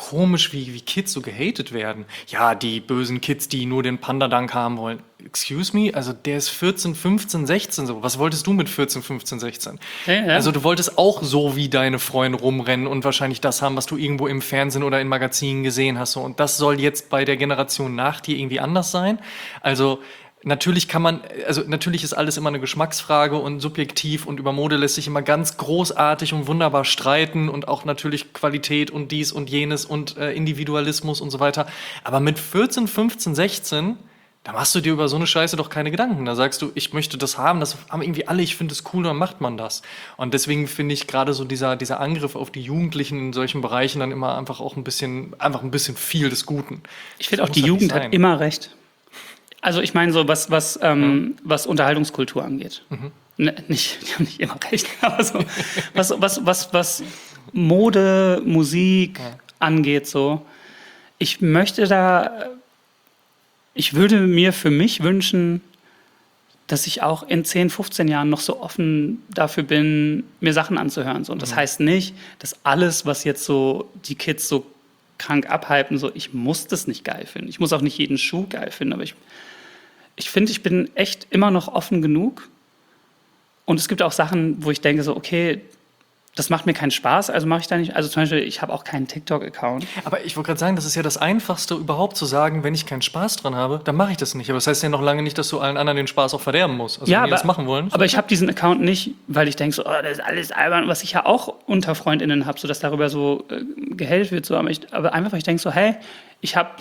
komisch, wie, wie Kids so gehatet werden. Ja, die bösen Kids, die nur den Panda-Dank haben wollen. Excuse me? Also der ist vierzehn, fünfzehn, sechzehn so. Was wolltest du mit vierzehn, fünfzehn, sechzehn? Ja, ja. Also du wolltest auch so wie deine Freunde rumrennen und wahrscheinlich das haben, was du irgendwo im Fernsehen oder in Magazinen gesehen hast. So. Und das soll jetzt bei der Generation nach dir irgendwie anders sein. Also natürlich kann man, also natürlich ist alles immer eine Geschmacksfrage und subjektiv und über Mode lässt sich immer ganz großartig und wunderbar streiten und auch natürlich Qualität und dies und jenes und äh, Individualismus und so weiter. Aber mit vierzehn, fünfzehn, sechzehn, da machst du dir über so eine Scheiße doch keine Gedanken. Da sagst du, ich möchte das haben, das haben irgendwie alle, ich finde es cool, dann macht man das. Und deswegen finde ich gerade so dieser, dieser Angriff auf die Jugendlichen in solchen Bereichen dann immer einfach auch ein bisschen, einfach ein bisschen viel des Guten. Ich finde auch, Das die muss halt Jugend nicht hat sein. immer recht. Also ich meine so, was, was, ähm, was Unterhaltungskultur angeht. Ne, nicht, die haben nicht immer recht, aber so, was, was, was, was Mode, Musik angeht, so. Ich möchte da, ich würde mir für mich wünschen, dass ich auch in zehn, fünfzehn Jahren noch so offen dafür bin, mir Sachen anzuhören. So. Und das heißt nicht, dass alles, was jetzt so die Kids so krank abhypen, so, ich muss das nicht geil finden. Ich muss auch nicht jeden Schuh geil finden, aber ich Ich finde, ich bin echt immer noch offen genug. Und es gibt auch Sachen, wo ich denke so, okay, das macht mir keinen Spaß, also mache ich da nicht. Also zum Beispiel, ich habe auch keinen TikTok-Account. Aber ich wollte gerade sagen, das ist ja das Einfachste überhaupt zu sagen, wenn ich keinen Spaß dran habe, dann mache ich das nicht. Aber das heißt ja noch lange nicht, dass du allen anderen den Spaß auch verderben musst. Also Ja, wenn die aber, das machen wollen. aber ich habe diesen Account nicht, weil ich denke so, oh, das ist alles albern, was ich ja auch unter FreundInnen habe, so dass darüber so äh, gehatet wird. So. Aber, ich, aber einfach, weil ich denke so, hey, ich habe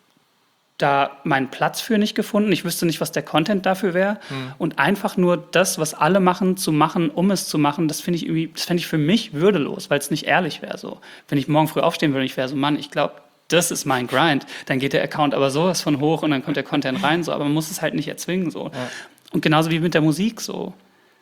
da meinen Platz für nicht gefunden. Ich wüsste nicht, was der Content dafür wäre. Mhm. Und einfach nur das, was alle machen, zu machen, um es zu machen, das finde ich irgendwie, das fände ich für mich würdelos, weil es nicht ehrlich wäre. So. Wenn ich morgen früh aufstehen würde, ich wäre so, Mann, ich glaube, das ist mein Grind. Dann geht der Account aber sowas von hoch und dann kommt der Content rein. So. Aber man muss es halt nicht erzwingen. So. Ja. Und genauso wie mit der Musik so.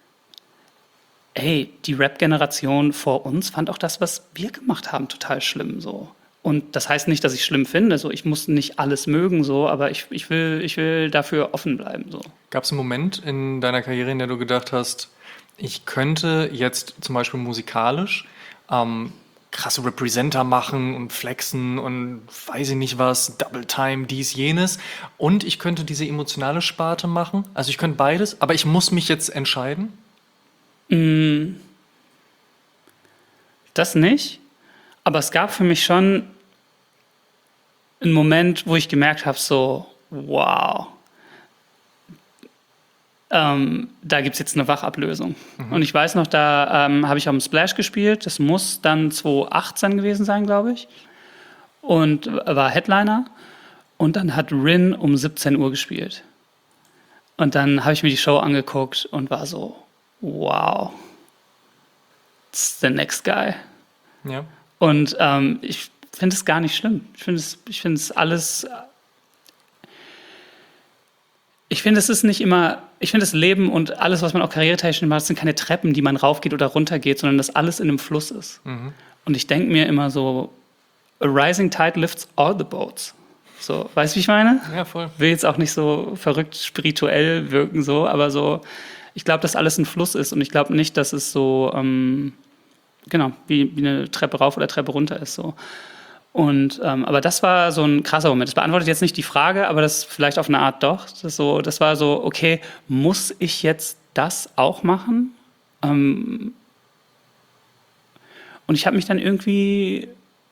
Ey, die Rap-Generation vor uns fand auch das, was wir gemacht haben, total schlimm. So. Und das heißt nicht, dass ich es schlimm finde. So, ich muss nicht alles mögen, so, aber ich, ich, will, ich will dafür offen bleiben. So. Gab es einen Moment in deiner Karriere, in der du gedacht hast, ich könnte jetzt zum Beispiel musikalisch ähm, krasse Representer machen und flexen und weiß ich nicht was, Double Time, dies, jenes. Und ich könnte diese emotionale Sparte machen. Also ich könnte beides, aber ich muss mich jetzt entscheiden? Mm, das nicht. Aber es gab für mich schon einen Moment, wo ich gemerkt habe, so, wow, ähm, da gibt es jetzt eine Wachablösung. Mhm. Und ich weiß noch, da ähm, habe ich auf dem Splash gespielt. Das muss dann zwanzig achtzehn gewesen sein, glaube ich. Und war Headliner. Und dann hat Rin um siebzehn Uhr gespielt. Und dann habe ich mir die Show angeguckt und war so, wow, it's the next guy. Ja. Und ähm, ich finde es gar nicht schlimm. Ich finde es, ich finde es alles. Ich finde, es ist nicht immer. Ich finde, das Leben und alles, was man auch karrieretechnisch macht, sind keine Treppen, die man raufgeht oder runtergeht, sondern dass alles in einem Fluss ist. Mhm. Und ich denke mir immer so: A rising tide lifts all the boats. So, weißt du, wie ich meine? Ja, voll. Will jetzt auch nicht so verrückt spirituell wirken, so, aber so. Ich glaube, dass alles ein Fluss ist und ich glaube nicht, dass es so. Ähm, Genau, wie, wie eine Treppe rauf oder Treppe runter ist so. Und ähm, aber das war so ein krasser Moment. Das beantwortet jetzt nicht die Frage, aber das vielleicht auf eine Art doch. Das, so, das war so, okay, muss ich jetzt das auch machen? Ähm, und ich habe mich dann irgendwie,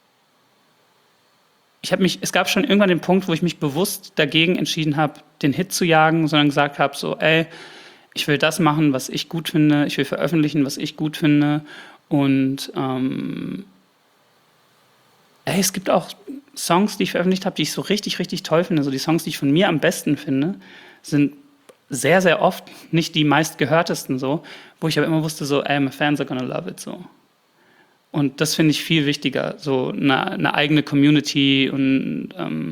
ich habe mich, es gab schon irgendwann den Punkt, wo ich mich bewusst dagegen entschieden habe, den Hit zu jagen, sondern gesagt habe, so, ey, ich will das machen, was ich gut finde. Ich will veröffentlichen, was ich gut finde. Und ähm, ey, es gibt auch Songs, die ich veröffentlicht habe, die ich so richtig, richtig toll finde. So die Songs, die ich von mir am besten finde, sind sehr, sehr oft nicht die meistgehörtesten so, wo ich aber immer wusste, so, ey, my fans are gonna love it, so. Und das finde ich viel wichtiger, so eine, eine eigene Community und ähm,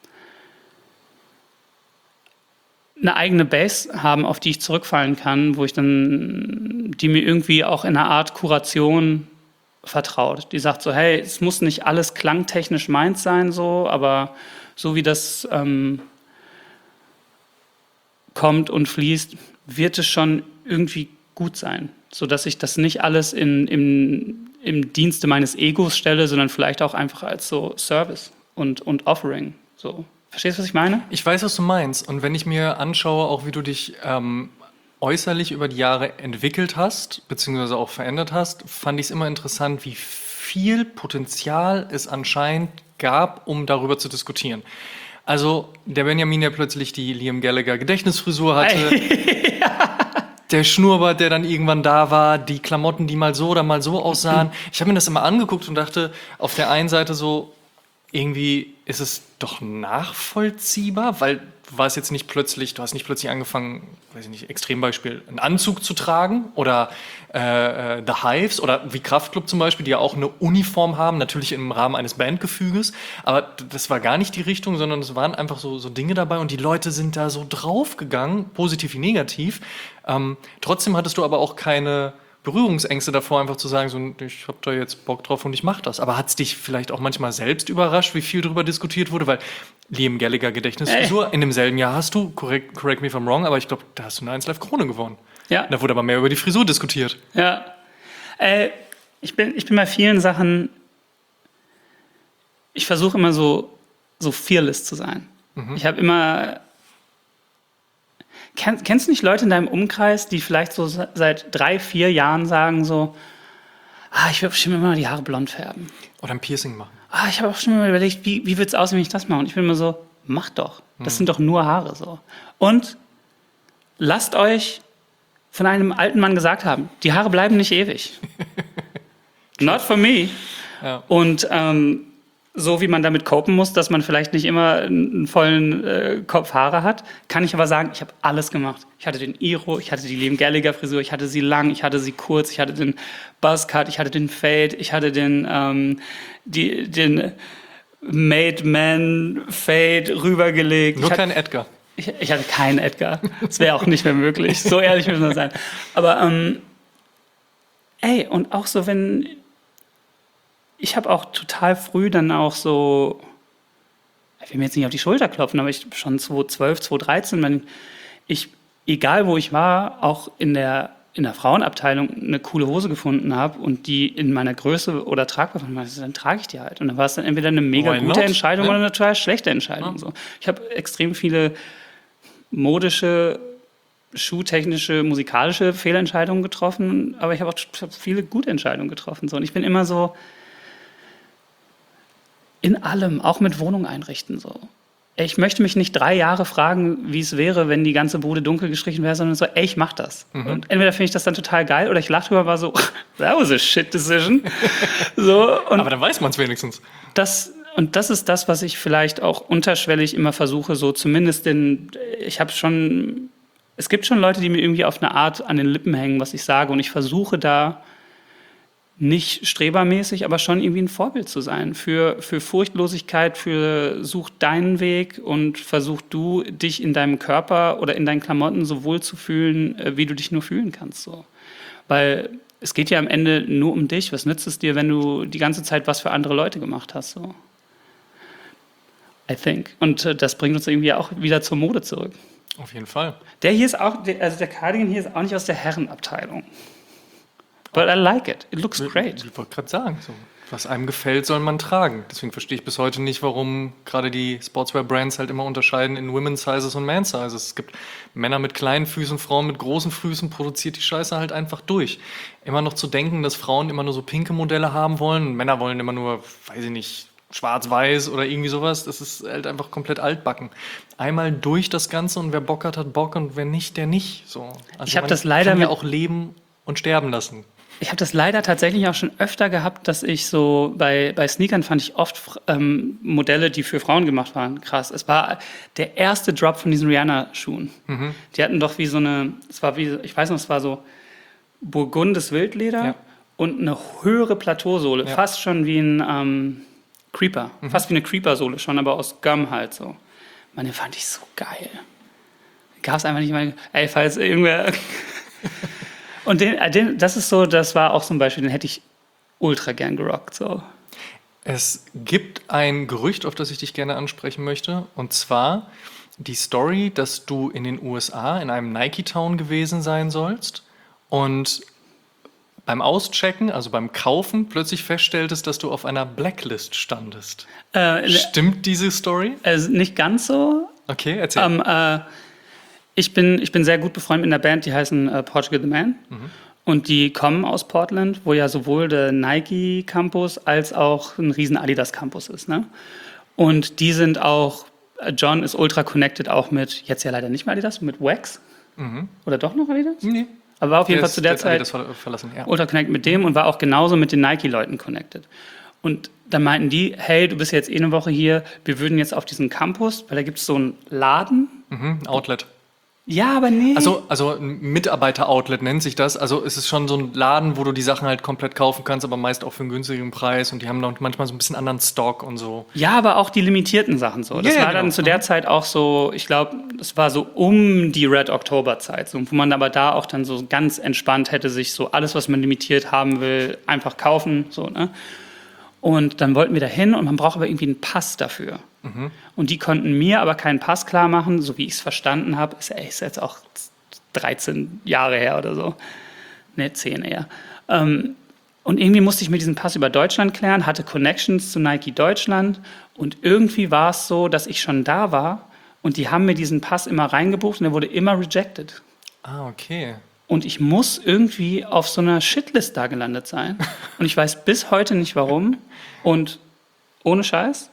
eine eigene Base haben, auf die ich zurückfallen kann, wo ich dann, die mir irgendwie auch in einer Art Kuration vertraut. Die sagt so, hey, es muss nicht alles klangtechnisch meins sein, so, aber so wie das ähm, kommt und fließt, wird es schon irgendwie gut sein, sodass ich das nicht alles in, in, im Dienste meines Egos stelle, sondern vielleicht auch einfach als so Service und, und Offering. So. Verstehst du, was ich meine? Ich weiß, was du meinst. Und wenn ich mir anschaue, auch wie du dich ähm, äußerlich über die Jahre entwickelt hast, beziehungsweise auch verändert hast, fand ich es immer interessant, wie viel Potenzial es anscheinend gab, um darüber zu diskutieren. Also der Benjamin, der plötzlich die Liam Gallagher Gedächtnisfrisur hatte, ja. Der Schnurrbart, der dann irgendwann da war, die Klamotten, die mal so oder mal so aussahen. Ich habe mir das immer angeguckt und dachte, auf der einen Seite so, irgendwie ist es doch nachvollziehbar, weil du warst jetzt nicht plötzlich, du hast nicht plötzlich angefangen, weiß ich nicht, Extrembeispiel, einen Anzug zu tragen oder äh, The Hives oder wie Kraftklub zum Beispiel, die ja auch eine Uniform haben, natürlich im Rahmen eines Bandgefüges, aber das war gar nicht die Richtung, sondern es waren einfach so, so Dinge dabei und die Leute sind da so draufgegangen, positiv wie negativ. Ähm, trotzdem hattest du aber auch keine Berührungsängste davor, einfach zu sagen, so, ich habe da jetzt Bock drauf und ich mache das. Aber hat es dich vielleicht auch manchmal selbst überrascht, wie viel darüber diskutiert wurde? Weil Liam Gallagher Gedächtnisfrisur, in demselben Jahr hast du, correct, correct me if I'm wrong, aber ich glaube, da hast du eine eins Live Krone gewonnen. Ja. Da wurde aber mehr über die Frisur diskutiert. Ja. Äh, ich, bin, ich bin bei vielen Sachen, ich versuche immer so, so fearless zu sein. Mhm. Ich habe immer... Kenn, kennst du nicht Leute in deinem Umkreis, die vielleicht so seit drei, vier Jahren sagen so, ah, ich will bestimmt immer die Haare blond färben. Oder ein Piercing machen. Ah, ich habe auch schon mal überlegt, wie, wie wird es aussehen, wenn ich das mache? Und ich bin immer so, mach doch. Das hm. sind doch nur Haare so. Und lasst euch von einem alten Mann gesagt haben, die Haare bleiben nicht ewig. Not for me. Ja. Und ähm, so wie man damit copen muss, dass man vielleicht nicht immer einen vollen äh, Kopf Haare hat, kann ich aber sagen, ich habe alles gemacht. Ich hatte den Iro, ich hatte die Liam Gallagher Frisur, ich hatte sie lang, ich hatte sie kurz, ich hatte den Buzzcut, ich hatte den Fade, ich hatte den, ähm, die, den Made Man Fade rübergelegt. Nur ich kein hatte, Edgar. Ich, ich hatte keinen Edgar. Das wäre auch nicht mehr möglich. So ehrlich müssen wir sein. Aber ähm, ey, und auch so, wenn... Ich habe auch total früh dann auch so, ich will mir jetzt nicht auf die Schulter klopfen, aber ich schon zweitausendzwölf, zweitausenddreizehn, wenn ich, egal wo ich war, auch in der, in der Frauenabteilung eine coole Hose gefunden habe und die in meiner Größe oder tragbar fand, dann trage ich die halt. Und dann war es dann entweder eine mega Why gute not? Entscheidung ja. oder eine total schlechte Entscheidung. Ja. So. Ich habe extrem viele modische, schuhtechnische, musikalische Fehlentscheidungen getroffen, aber ich habe auch ich hab viele gute Entscheidungen getroffen. So. Und ich bin immer so, in allem, auch mit Wohnung einrichten. So. Ich möchte mich nicht drei Jahre fragen, wie es wäre, wenn die ganze Bude dunkel gestrichen wäre, sondern so, ey, ich mach das. Mhm. Und entweder finde ich das dann total geil oder ich lache drüber, war so, that was a shit decision. So, und aber dann weiß man es wenigstens. Das, und das ist das, was ich vielleicht auch unterschwellig immer versuche, so zumindest den, ich habe schon, es gibt schon Leute, die mir irgendwie auf eine Art an den Lippen hängen, was ich sage und ich versuche da nicht strebermäßig, aber schon irgendwie ein Vorbild zu sein für, für Furchtlosigkeit, für such deinen Weg und versuch du, dich in deinem Körper oder in deinen Klamotten so wohl zu fühlen, wie du dich nur fühlen kannst. So. Weil es geht ja am Ende nur um dich. Was nützt es dir, wenn du die ganze Zeit was für andere Leute gemacht hast? So. I think. Und äh, das bringt uns irgendwie auch wieder zur Mode zurück. Auf jeden Fall. Der hier ist auch, der, also der Cardigan hier ist auch nicht aus der Herrenabteilung. But I like it. It looks great. Ich, ich wollte gerade sagen, so, was einem gefällt, soll man tragen. Deswegen verstehe ich bis heute nicht, warum gerade die Sportswear-Brands halt immer unterscheiden in Women's Sizes und Men's Sizes. Es gibt Männer mit kleinen Füßen, Frauen mit großen Füßen, produziert die Scheiße halt einfach durch. Immer noch zu denken, dass Frauen immer nur so pinke Modelle haben wollen und Männer wollen immer nur, weiß ich nicht, schwarz-weiß oder irgendwie sowas, das ist halt einfach komplett altbacken. Einmal durch das Ganze und wer Bock hat, hat Bock und wer nicht, der nicht. So. Also ich habe das leider kann ja mit auch leben und sterben lassen. Ich habe das leider tatsächlich auch schon öfter gehabt, dass ich so, bei, bei Sneakern fand ich oft ähm, Modelle, die für Frauen gemacht waren, krass. Es war der erste Drop von diesen Rihanna-Schuhen. Mhm. Die hatten doch wie so eine, es war wie, ich weiß noch, es war so burgundes Wildleder ja. und eine höhere Plateausohle, ja. fast schon wie ein ähm, Creeper, mhm. fast wie eine Creeper-Sohle schon, aber aus Gum halt so. Mann, den fand ich so geil. Gab es einfach nicht mal, ey, falls irgendwer... Und den, den, das ist so, das war auch zum Beispiel, den hätte ich ultra gern gerockt. So. Es gibt ein Gerücht, auf das ich dich gerne ansprechen möchte. Und zwar die Story, dass du in den U S A in einem Nike-Town gewesen sein sollst und beim Auschecken, also beim Kaufen, plötzlich feststelltest, dass du auf einer Blacklist standest. Äh, Stimmt diese Story? Also nicht ganz so. Okay, erzähl. Ähm, äh, ich, bin, ich bin sehr gut befreundet mit einer Band, die heißen äh, Portugal the Man. Mhm. Und die kommen aus Portland, wo ja sowohl der Nike-Campus als auch ein riesen Adidas-Campus ist. Ne? Und die sind auch, John ist ultra connected auch mit, jetzt ja leider nicht mehr Adidas, mit Wax. Mhm. Oder doch noch Adidas? Nee. Aber war auf jeden Der Fall zu der ist- der hat Zeit Adidas ver- verlassen, ja. ultra connected mit dem und war auch genauso mit den Nike-Leuten connected. Und dann meinten die, hey, du bist jetzt eh eine Woche hier, wir würden jetzt auf diesen Campus, weil da gibt es so einen Laden. Mhm, Outlet. Ja, aber nee. Also, also ein Mitarbeiter-Outlet nennt sich das. Also es ist schon so ein Laden, wo du die Sachen halt komplett kaufen kannst, aber meist auch für einen günstigeren Preis. Und die haben dann manchmal so ein bisschen anderen Stock und so. Ja, aber auch die limitierten Sachen so. Das Ja, ja, war dann genau. zu der Zeit auch so, ich glaube, das war so um die Red Oktober-Zeit, so, wo man aber da auch dann so ganz entspannt hätte sich so alles, was man limitiert haben will, einfach kaufen. So, ne? Und dann wollten wir da hin und man braucht aber irgendwie einen Pass dafür. Mhm. Und die konnten mir aber keinen Pass klar machen, so wie ich es verstanden habe. Ist, ey, ist jetzt auch dreizehn Jahre her oder so. Ne, zehn eher. Ähm, und irgendwie musste ich mir diesen Pass über Deutschland klären, hatte Connections zu Nike Deutschland. Und irgendwie war es so, dass ich schon da war und die haben mir diesen Pass immer reingebucht und der wurde immer rejected. Ah, okay. Und ich muss irgendwie auf so einer Shitlist da gelandet sein. Und ich weiß bis heute nicht warum. Und ohne Scheiß,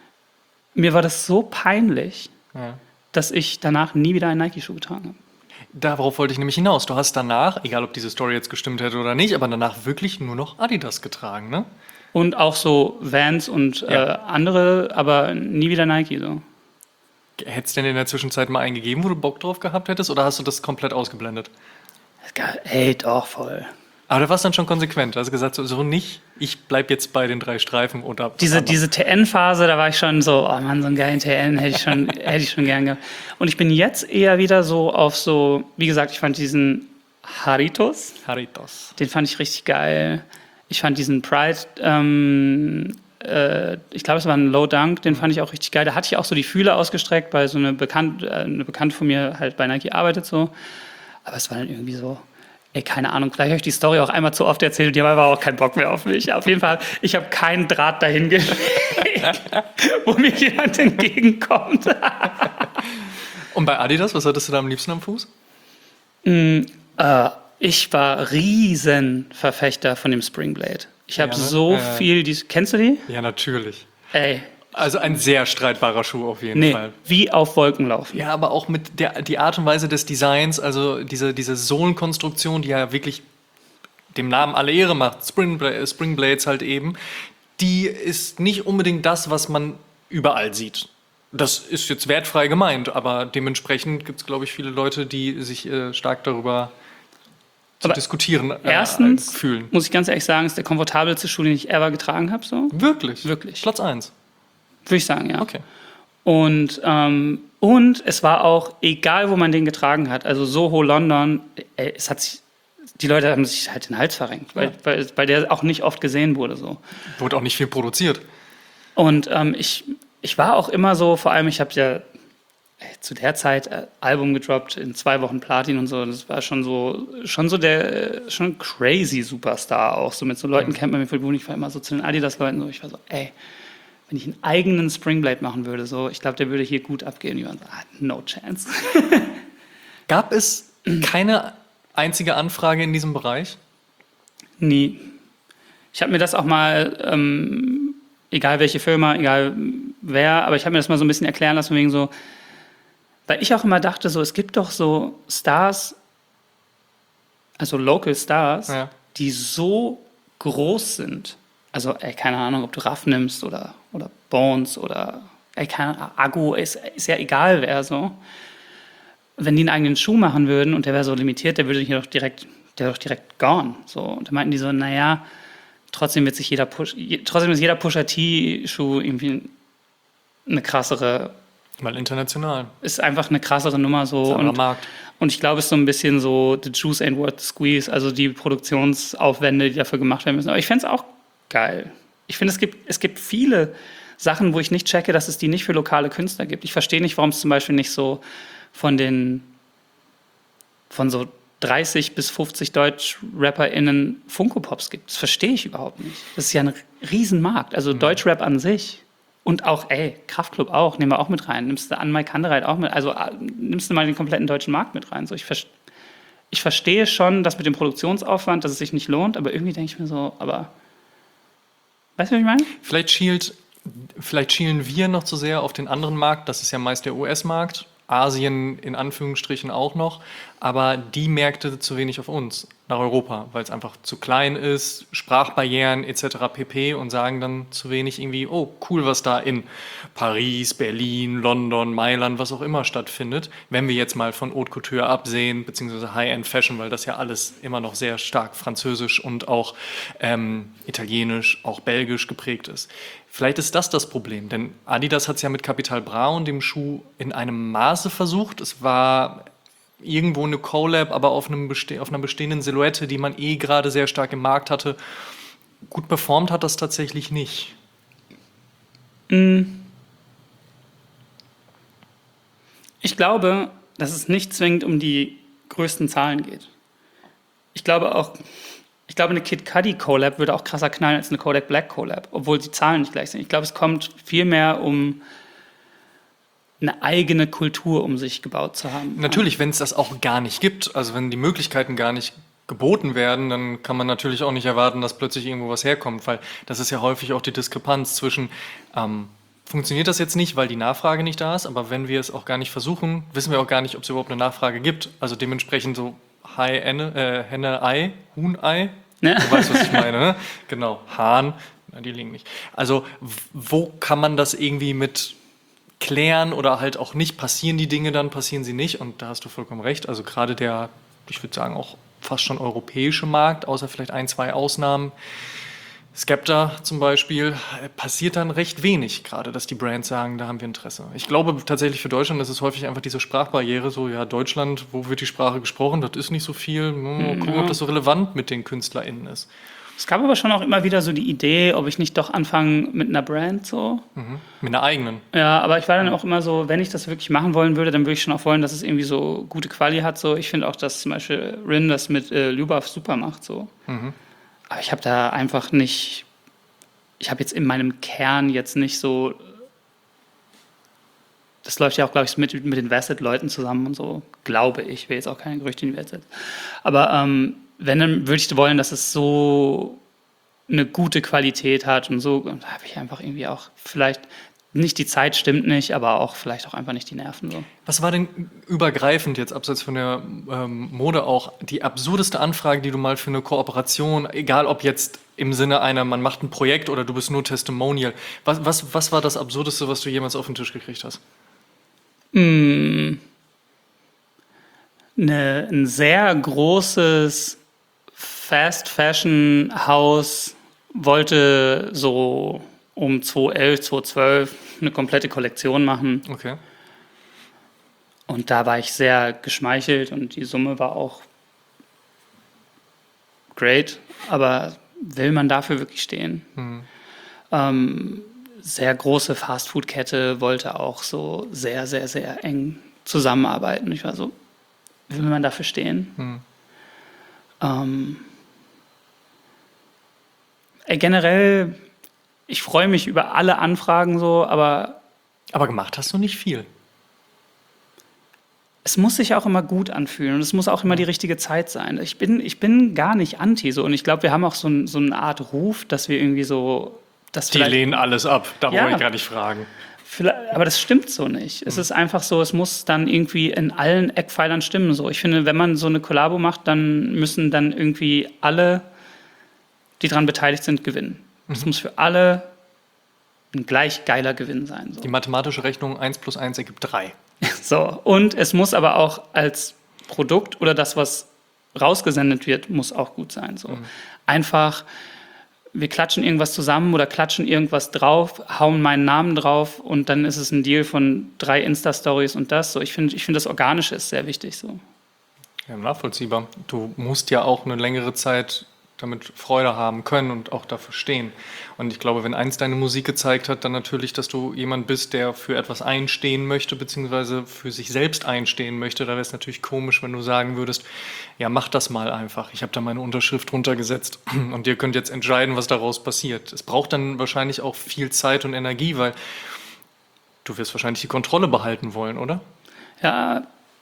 mir war das so peinlich, Ja. dass ich danach nie wieder einen Nike-Schuh getragen habe. Darauf wollte ich nämlich hinaus. Du hast danach, egal ob diese Story jetzt gestimmt hätte oder nicht, aber danach wirklich nur noch Adidas getragen, ne? Und auch so Vans und Ja. äh, andere, aber nie wieder Nike. So. Hättest du denn in der Zwischenzeit mal einen gegeben, wo du Bock drauf gehabt hättest, oder hast du das komplett ausgeblendet? Ey, doch, voll. Aber du warst dann schon konsequent. Du hast gesagt, so, so nicht, ich bleib jetzt bei den drei Streifen oder was Diese, anderes. diese T N-Phase, da war ich schon so, oh Mann, so einen geilen T N hätte ich schon, hätte ich schon gern gehabt. Und ich bin jetzt eher wieder so auf so, wie gesagt, ich fand diesen Haritos, Haritos. den fand ich richtig geil. Ich fand diesen Pride, ähm, äh, ich glaube, es war ein Low Dunk, den fand ich auch richtig geil. Da hatte ich auch so die Fühler ausgestreckt, weil so eine, Bekannt, äh, eine Bekannte von mir halt bei Nike arbeitet so. Aber es war dann irgendwie so, ey, keine Ahnung, vielleicht habe ich die Story auch einmal zu oft erzählt und die haben aber auch keinen Bock mehr auf mich. Auf jeden Fall, ich habe keinen Draht dahin gelegt, wo mir jemand entgegenkommt. Und bei Adidas, was hattest du da am liebsten am Fuß? Mm, äh, ich war riesen Verfechter von dem Springblade. Ich habe Ja, ne? so Äh. viel, die, kennst du die? Ja, natürlich. Ey, Also ein sehr streitbarer Schuh auf jeden nee, Fall. wie auf Wolken laufen. Ja, aber auch mit der die Art und Weise des Designs, also diese, diese Sohlenkonstruktion, die ja wirklich dem Namen alle Ehre macht, Springblades, Springblades halt eben, die ist nicht unbedingt das, was man überall sieht. Das ist jetzt wertfrei gemeint, aber dementsprechend gibt es, glaube ich, viele Leute, die sich äh, stark darüber zu Aber diskutieren äh, Erstens, fühlen. muss ich ganz ehrlich sagen, ist der komfortabelste Schuh, den ich ever getragen habe. So. Wirklich? Wirklich. Platz eins. Würde ich sagen, ja. Okay. Und, ähm, und es war auch, egal wo man den getragen hat, also Soho, London, ey, es hat sich, die Leute haben sich halt den Hals verrenkt, weil, Ja. weil, weil der auch nicht oft gesehen wurde. So. Wurde auch nicht viel produziert. Und ähm, ich, ich war auch immer so, vor allem, ich habe ja ey, zu der Zeit äh, Album gedroppt, in zwei Wochen Platin und so. Das war schon so, schon so der, äh, schon crazy Superstar auch. So mit so Leuten kennt man mich voll gut. Ich war immer so zu den Adidas-Leuten so, ich war so, ey, wenn ich einen eigenen Springblade machen würde, so, ich glaube, der würde hier gut abgehen. Die waren so, ah, no chance. Gab es keine einzige Anfrage in diesem Bereich? Nie. Ich habe mir das auch mal, ähm, egal welche Firma, egal wer, aber ich habe mir das mal so ein bisschen erklären lassen, wegen so, weil ich auch immer dachte, so, es gibt doch so Stars, also Local Stars, Ja. die so groß sind. Also, ey, keine Ahnung, ob du Raff nimmst oder, oder Bones oder, ey, keine Ahnung, Agu, ist, ist ja egal, wer so. Wenn die einen eigenen Schuh machen würden und der wäre so limitiert, der würde hier doch direkt, der wäre doch direkt gone. So. Und da meinten die so, naja, trotzdem wird sich jeder Push, je, trotzdem ist jeder Pusha-T-Schuh irgendwie eine krassere, Mal international. ist einfach eine krassere Nummer so. Das ist ein anderer Und, Markt. und ich glaube, es ist so ein bisschen so, the juice ain't worth the squeeze, also die Produktionsaufwände, die dafür gemacht werden müssen. Aber ich fände es auch geil. Ich finde, es gibt, es gibt viele Sachen, wo ich nicht checke, dass es die nicht für lokale Künstler gibt. Ich verstehe nicht, warum es zum Beispiel nicht so von den, von so dreißig bis fünfzig Deutsch-RapperInnen Funko-Pops gibt. Das verstehe ich überhaupt nicht. Das ist ja ein Riesenmarkt. Also mhm. Deutschrap an sich. Und auch, ey, Kraftklub auch, nehmen wir auch mit rein. Nimmst du an Mike Kandereit auch mit, also nimmst du mal den kompletten deutschen Markt mit rein. So, ich, ver- ich verstehe schon, dass mit dem Produktionsaufwand, dass es sich nicht lohnt, aber irgendwie denke ich mir so, aber weißt du, was ich meine? Vielleicht schielt, vielleicht schielen wir noch zu sehr auf den anderen Markt, das ist ja meist der U S-Markt, Asien in Anführungsstrichen auch noch, aber die Märkte zu wenig auf uns, nach Europa, weil es einfach zu klein ist, Sprachbarrieren et cetera pp. Und sagen dann zu wenig irgendwie, oh cool, was da in Paris, Berlin, London, Mailand, was auch immer stattfindet, wenn wir jetzt mal von Haute Couture absehen, beziehungsweise High-End Fashion, weil das ja alles immer noch sehr stark französisch und auch ähm, italienisch, auch belgisch geprägt ist. Vielleicht ist das das Problem, denn Adidas hat es ja mit Capital Bra und dem Schuh in einem Maße versucht. Es war irgendwo eine Collab, aber auf, einem beste- auf einer bestehenden Silhouette, die man eh gerade sehr stark im Markt hatte. Gut performt hat das tatsächlich nicht. Ich glaube, dass es nicht zwingend um die größten Zahlen geht. Ich glaube auch, ich glaube, eine Kid Cudi Collab würde auch krasser knallen als eine Kodak Black Collab, obwohl die Zahlen nicht gleich sind. Ich glaube, es kommt viel mehr um eine eigene Kultur um sich gebaut zu haben. Natürlich, wenn es das auch gar nicht gibt, also wenn die Möglichkeiten gar nicht geboten werden, dann kann man natürlich auch nicht erwarten, dass plötzlich irgendwo was herkommt, weil das ist ja häufig auch die Diskrepanz zwischen, ähm, funktioniert das jetzt nicht, weil die Nachfrage nicht da ist, aber wenn wir es auch gar nicht versuchen, wissen wir auch gar nicht, ob es überhaupt eine Nachfrage gibt. Also dementsprechend so Hai, Henne, äh, Henne, Ei, Huhn, Ei. Ja. Du weißt, was ich meine, ne? Genau, Hahn, na, die liegen nicht. Also w- wo kann man das irgendwie mit klären oder halt auch nicht? Passieren die Dinge dann, passieren sie nicht? Und da hast du vollkommen recht. Also gerade der, ich würde sagen auch fast schon europäische Markt, außer vielleicht ein, zwei Ausnahmen, Skepta zum Beispiel, äh, passiert dann recht wenig, gerade dass die Brands sagen, da haben wir Interesse. Ich glaube tatsächlich für Deutschland ist es häufig einfach diese Sprachbarriere, so ja Deutschland, wo wird die Sprache gesprochen, das ist nicht so viel, hm, gucken, ob das so relevant mit den KünstlerInnen ist. Es gab aber schon auch immer wieder so die Idee, ob ich nicht doch anfange mit einer Brand so. Mhm. Mit einer eigenen. Ja, aber ich war dann auch immer so, wenn ich das wirklich machen wollen würde, dann würde ich schon auch wollen, dass es irgendwie so gute Quali hat. So. Ich finde auch, dass zum Beispiel Rin das mit äh, Lyubov super macht. So. Mhm. Aber ich habe da einfach nicht, ich habe jetzt in meinem Kern jetzt nicht so, das läuft ja auch, glaube ich, mit, mit den Vasset-Leuten zusammen und so, glaube ich. Ich will jetzt auch keine Gerüchte in die Welt setzen. Aber ähm, wenn, dann würde ich wollen, dass es so eine gute Qualität hat und so. Und da habe ich einfach irgendwie auch vielleicht nicht die Zeit, stimmt nicht, aber auch vielleicht auch einfach nicht die Nerven. So. Was war denn übergreifend jetzt, abseits von der ähm, Mode auch, die absurdeste Anfrage, die du mal für eine Kooperation, egal ob jetzt im Sinne einer, man macht ein Projekt oder du bist nur Testimonial, was, was, was war das Absurdeste, was du jemals auf den Tisch gekriegt hast? Mm, eine, ein sehr großes Fast-Fashion-Haus wollte so um zweitausendelf, zweitausendzwölf eine komplette Kollektion machen. Okay. Und da war ich sehr geschmeichelt und die Summe war auch great. Aber will man dafür wirklich stehen? Mhm. Ähm, sehr große Fastfood-Kette wollte auch so sehr, sehr, sehr eng zusammenarbeiten. Ich war so, will man dafür stehen? Mhm. Ähm, ey, generell, ich freue mich über alle Anfragen so, aber Aber gemacht hast du nicht viel. es muss sich auch immer gut anfühlen und es muss auch immer die richtige Zeit sein. Ich bin, ich bin gar nicht anti so und ich glaube, wir haben auch so, ein, so eine Art Ruf, dass wir irgendwie so, dass Die vielleicht, lehnen alles ab, da Ja. wollte ich gar nicht fragen. vielleicht, aber das stimmt so nicht. Es ist einfach so, es muss dann irgendwie in allen Eckpfeilern stimmen. So, ich finde, wenn man so eine Kollabo macht, dann müssen dann irgendwie alle, die daran beteiligt sind, gewinnen. Es muss für alle ein gleich geiler Gewinn sein. So. Die mathematische Rechnung eins plus eins ergibt drei. So, und es muss aber auch als Produkt oder das, was rausgesendet wird, muss auch gut sein. So. Einfach, wir klatschen irgendwas zusammen oder klatschen irgendwas drauf, hauen meinen Namen drauf und dann ist es ein Deal von drei Insta-Stories und das. So, ich finde, ich finde, das Organische ist sehr wichtig. So. Ja, nachvollziehbar. Du musst ja auch eine längere Zeit damit Freude haben können und auch dafür stehen. Und ich glaube, wenn eins deine Musik gezeigt hat, dann natürlich, dass du jemand bist, der für etwas einstehen möchte, beziehungsweise für sich selbst einstehen möchte. Da wäre es natürlich komisch, wenn du sagen würdest, ja, mach das mal einfach. Ich habe da meine Unterschrift runtergesetzt und ihr könnt jetzt entscheiden, was daraus passiert. Es braucht dann wahrscheinlich auch viel Zeit und Energie, weil du wirst wahrscheinlich die Kontrolle behalten wollen, oder? Ja.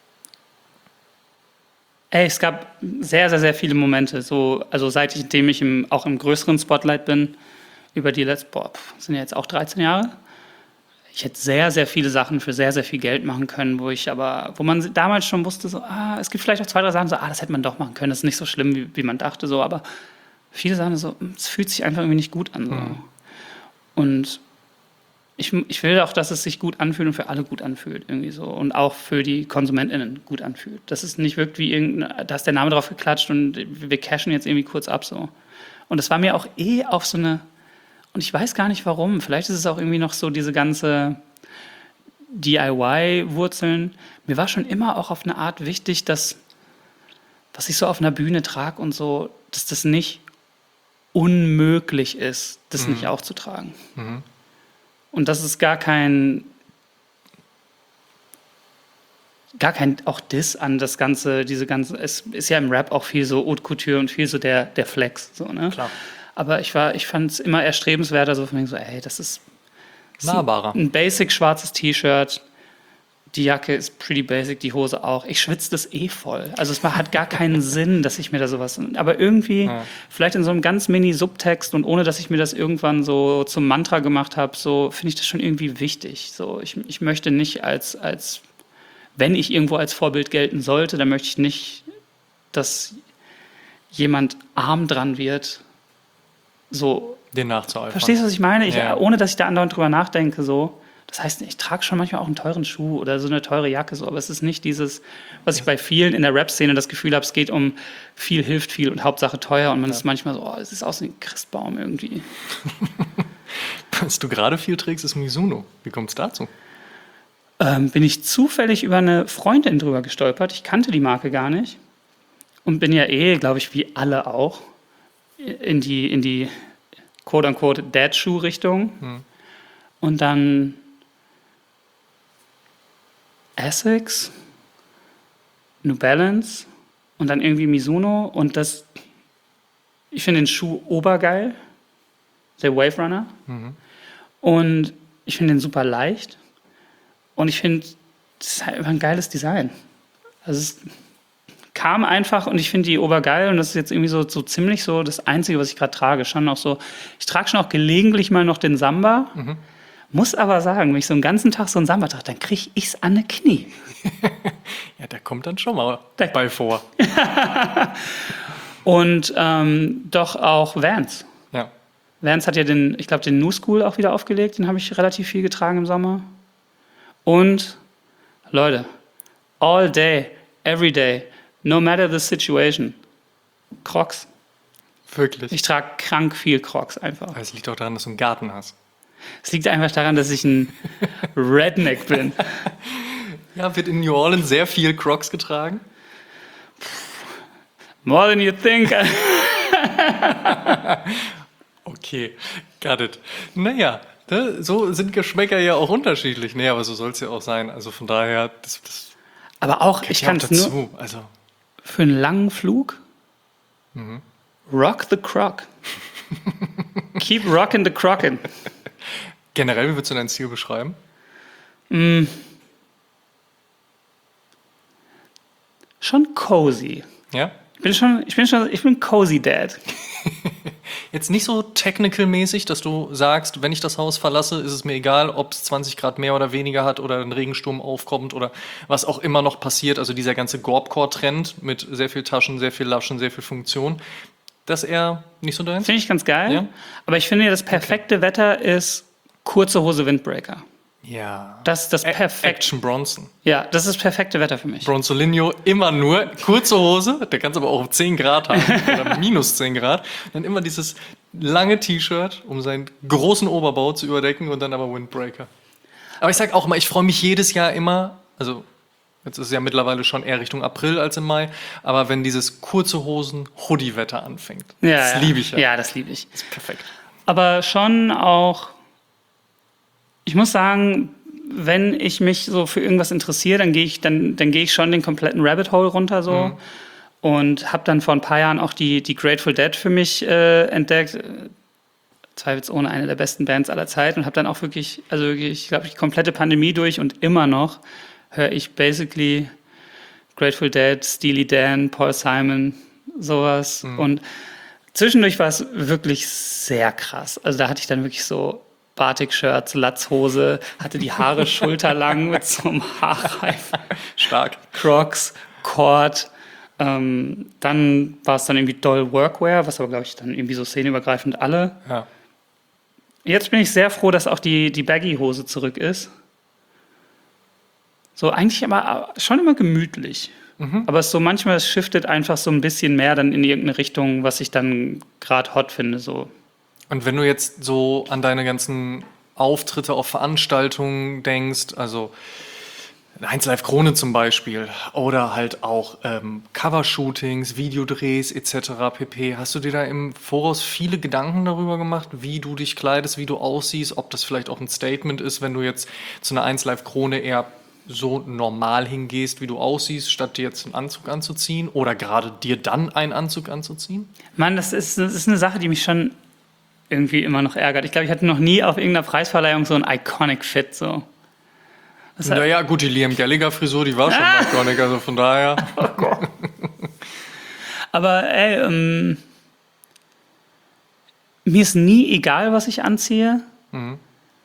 Ey, es gab sehr, sehr, sehr viele Momente, so, also seitdem ich im, auch im größeren Spotlight bin, über die letzten, boah, sind ja jetzt auch dreizehn Jahre. Ich hätte sehr, sehr viele Sachen für sehr, sehr viel Geld machen können, wo ich aber, wo man damals schon wusste, so, ah, es gibt vielleicht auch zwei, drei Sachen, so, ah, das hätte man doch machen können, das ist nicht so schlimm, wie, wie man dachte, so, aber viele Sachen so, es fühlt sich einfach irgendwie nicht gut an, so. Mhm. Und Ich, ich will auch, dass es sich gut anfühlt und für alle gut anfühlt, irgendwie so. Und auch für die KonsumentInnen gut anfühlt. Dass es nicht wirkt wie irgendein, da ist der Name drauf geklatscht und wir cashen jetzt irgendwie kurz ab, so. Und das war mir auch eh auf so eine, und ich weiß gar nicht warum, vielleicht ist es auch irgendwie noch so diese ganze D I Y-Wurzeln. Mir war schon immer auch auf eine Art wichtig, dass, was ich so auf einer Bühne trage und so, dass das nicht unmöglich ist, das mhm. nicht auch zu tragen. Mhm. Und das ist gar kein, gar kein auch Diss an das Ganze, diese ganze, es ist ja im Rap auch viel so Haute Couture und viel so der, der Flex, so, ne? Klar. Aber ich war, ich fand es immer erstrebenswerter, so von mir so, ey, das ist nahbarer. Ein basic schwarzes T-Shirt, die Jacke ist pretty basic, die Hose auch. Ich schwitze das eh voll. Also es hat gar keinen Sinn, dass ich mir da sowas... Aber irgendwie, ja. vielleicht in so einem ganz mini-Subtext und ohne, dass ich mir das irgendwann so zum Mantra gemacht habe, so finde ich das schon irgendwie wichtig. So, ich, ich möchte nicht als, als... Wenn ich irgendwo als Vorbild gelten sollte, dann möchte ich nicht, dass jemand arm dran wird, so... Den nachzueifern. Verstehst du, was ich meine? Ich, ja. Ohne, dass ich da andauernd drüber nachdenke, so... Das heißt, ich trage schon manchmal auch einen teuren Schuh oder so eine teure Jacke, so, aber es ist nicht dieses, was ich bei vielen in der Rap-Szene das Gefühl habe, es geht um viel hilft viel und Hauptsache teuer und man ja. ist manchmal so, oh, es ist aus wie ein Christbaum irgendwie. Was du gerade viel trägst, ist Mizuno. Wie kommt es dazu? Ähm, bin ich zufällig über eine Freundin drüber gestolpert. Ich kannte die Marke gar nicht und bin ja eh, glaube ich, wie alle auch, in die, in die quote-unquote Dad-Shoe-Richtung. Hm. Und dann Essex, New Balance und dann irgendwie Mizuno und das, ich finde den Schuh obergeil, der Wave Runner mhm. und ich finde den super leicht und ich finde, das ist halt immer ein geiles Design. Also es kam einfach und ich finde die obergeil und das ist jetzt irgendwie so, so ziemlich so das Einzige, was ich gerade trage. Schon auch so, ich trage schon auch gelegentlich mal noch den Samba. Mhm. Muss aber sagen, wenn ich so einen ganzen Tag so einen Samba trage, dann kriege ich es an die Knie. Ja, der kommt dann schon mal der bei vor. Und ähm, doch auch Vans. Ja. Vans hat ja den, ich glaube, den New School auch wieder aufgelegt. Den habe ich relativ viel getragen im Sommer. Und Leute, all day, every day, no matter the situation, Crocs. Wirklich? Ich trage krank viel Crocs einfach. Es liegt auch daran, dass du einen Garten hast. Es liegt einfach daran, dass ich ein Redneck bin. Ja, wird in New Orleans sehr viel Crocs getragen? More than you think. Okay, got it. Naja, ne, so sind Geschmäcker ja auch unterschiedlich. Nee, aber so soll es ja auch sein. Also von daher, das, das aber auch, ich kann es nur also. für einen langen Flug mhm. rock the croc. Keep rockin' the crockin'. Generell, wie würdest du dein Ziel beschreiben? Mm. Schon cozy. Ja? Ich bin schon, ich bin schon, ich bin cozy Dad. Jetzt nicht so technical-mäßig, dass du sagst, wenn ich das Haus verlasse, ist es mir egal, ob es zwanzig Grad mehr oder weniger hat oder ein Regensturm aufkommt oder was auch immer noch passiert. Also dieser ganze Gorbcore-Trend mit sehr viel Taschen, sehr viel Laschen, sehr viel Funktion. Das eher nicht so deins? Finde ich ganz geil. Ja? Aber ich finde, das perfekte okay. Wetter ist kurze Hose Windbreaker. Ja. Das ist das perfekte. Action Bronson. Ja, das ist das perfekte Wetter für mich. Bronzolinho immer nur kurze Hose, der kann es aber auch zehn Grad haben oder minus zehn Grad. Dann immer dieses lange T-Shirt, um seinen großen Oberbau zu überdecken und dann aber Windbreaker. Aber ich sag auch mal, ich freue mich jedes Jahr immer, also Jetzt ist es ja mittlerweile schon eher Richtung April als im Mai. Aber wenn dieses kurze Hosen, Hoodie-Wetter anfängt, Ja, das ja. liebe ich ja. Ja, das liebe ich. Das ist perfekt. Aber schon auch, ich muss sagen, wenn ich mich so für irgendwas interessiere, dann gehe ich, dann, dann gehe ich schon den kompletten Rabbit Hole runter so. Mhm. Und habe dann vor ein paar Jahren auch die, die Grateful Dead für mich äh, entdeckt. Zweifelsohne eine der besten Bands aller Zeiten. Und habe dann auch wirklich, also wirklich, ich glaube, die komplette Pandemie durch und immer noch höre ich basically Grateful Dead, Steely Dan, Paul Simon, sowas. Mhm. Und zwischendurch war es wirklich sehr krass. Also da hatte ich dann wirklich so Batik-Shirts, Latzhose, hatte die Haare schulterlang mit so einem Haarreif. Stark. Crocs, Cord. Ähm, dann war es dann irgendwie Doll Workwear, was aber, glaube ich, dann irgendwie so szenenübergreifend alle. Ja. Jetzt bin ich sehr froh, dass auch die, die Baggy-Hose zurück ist. So eigentlich aber schon immer gemütlich. Mhm. Aber es so manchmal, es shiftet einfach so ein bisschen mehr dann in irgendeine Richtung, was ich dann gerade hot finde. So. Und wenn du jetzt so an deine ganzen Auftritte auf Veranstaltungen denkst, also eins Live Krone zum Beispiel oder halt auch ähm, Covershootings, Videodrehs et cetera pp. Hast du dir da im Voraus viele Gedanken darüber gemacht, wie du dich kleidest, wie du aussiehst, ob das vielleicht auch ein Statement ist, wenn du jetzt zu einer eins Live Krone eher so normal hingehst, wie du aussiehst, statt dir jetzt einen Anzug anzuziehen oder gerade dir dann einen Anzug anzuziehen? Mann, das ist, das ist eine Sache, die mich schon irgendwie immer noch ärgert. Ich glaube, ich hatte noch nie auf irgendeiner Preisverleihung so ein Iconic Fit so. Das naja, gut, die Liam Gallagher-Frisur, die war schon ah! iconic, also von daher. Oh Gott. Aber ey, ähm, mir ist nie egal, was ich anziehe. Mhm.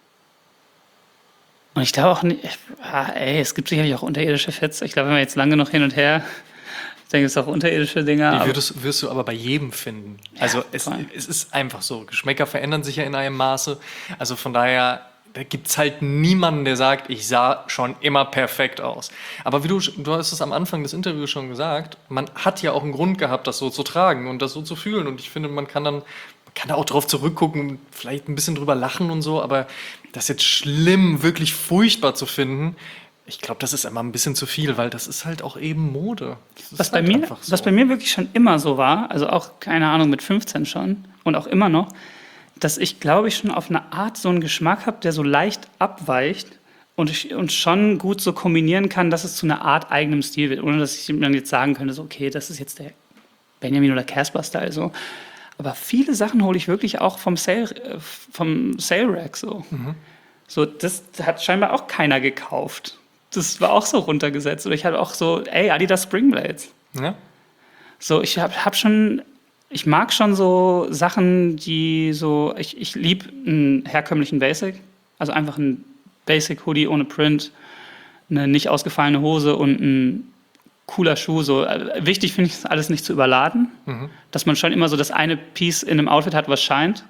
Und ich glaube auch nicht, ah, ey, es gibt sicherlich auch unterirdische Fits. Ich glaube, wenn wir jetzt lange noch hin und her, ich denke, es ist auch unterirdische Dinge. Die würdest, wirst du aber bei jedem finden. Ja, also es, es ist einfach so. Geschmäcker verändern sich ja in einem Maße. Also von daher, da gibt es halt niemanden, der sagt, ich sah schon immer perfekt aus. Aber wie du, du hast es am Anfang des Interviews schon gesagt, man hat ja auch einen Grund gehabt, das so zu tragen und das so zu fühlen. Und ich finde, man kann dann man kann da auch drauf zurückgucken und vielleicht ein bisschen drüber lachen und so, aber das jetzt schlimm, wirklich furchtbar zu finden, ich glaube, das ist immer ein bisschen zu viel, weil das ist halt auch eben Mode. Was bei, halt mir, so. was bei mir wirklich schon immer so war, also auch, keine Ahnung, mit fünfzehn schon und auch immer noch, dass ich, glaube ich, schon auf eine Art so einen Geschmack habe, der so leicht abweicht und, ich, und schon gut so kombinieren kann, dass es zu einer Art eigenem Stil wird, ohne dass ich dann jetzt sagen könnte, so, okay, das ist jetzt der Benjamin oder Casper-Style so. Aber viele Sachen hole ich wirklich auch vom Sale, vom Sale-Rack so. Mhm. So, das hat scheinbar auch keiner gekauft. Das war auch so runtergesetzt. Oder ich hatte auch so, ey, Adidas Springblades. Ja. So, ich habe hab schon, ich mag schon so Sachen, die so, ich, ich liebe einen herkömmlichen Basic. Also einfach ein Basic-Hoodie ohne Print, eine nicht ausgefallene Hose und ein cooler Schuh. So. Wichtig finde ich es, alles nicht zu überladen. Mhm. Dass man schon immer so das eine Piece in einem Outfit hat, was scheint.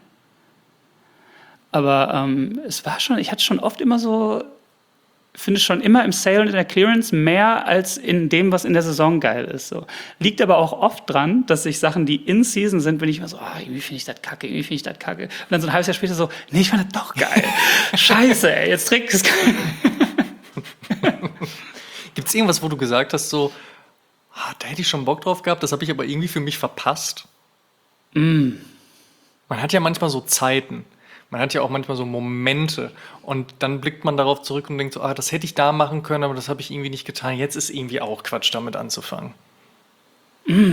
Aber ähm, es war schon, ich hatte schon oft immer so, finde schon immer im Sale und in der Clearance mehr als in dem, was in der Saison geil ist. So. Liegt aber auch oft dran, dass sich Sachen, die in Season sind, wenn ich immer so, oh, irgendwie finde ich das kacke, irgendwie finde ich das kacke. Und dann so ein halbes Jahr später so, nee, ich fand das doch geil. Scheiße, ey, jetzt trägt es geil. Gibt es irgendwas, wo du gesagt hast, so, ah, da hätte ich schon Bock drauf gehabt, das habe ich aber irgendwie für mich verpasst? Mm. Man hat ja manchmal so Zeiten. Man hat ja auch manchmal so Momente und dann blickt man darauf zurück und denkt so, ah, das hätte ich da machen können, aber das habe ich irgendwie nicht getan. Jetzt ist irgendwie auch Quatsch, damit anzufangen. Mm.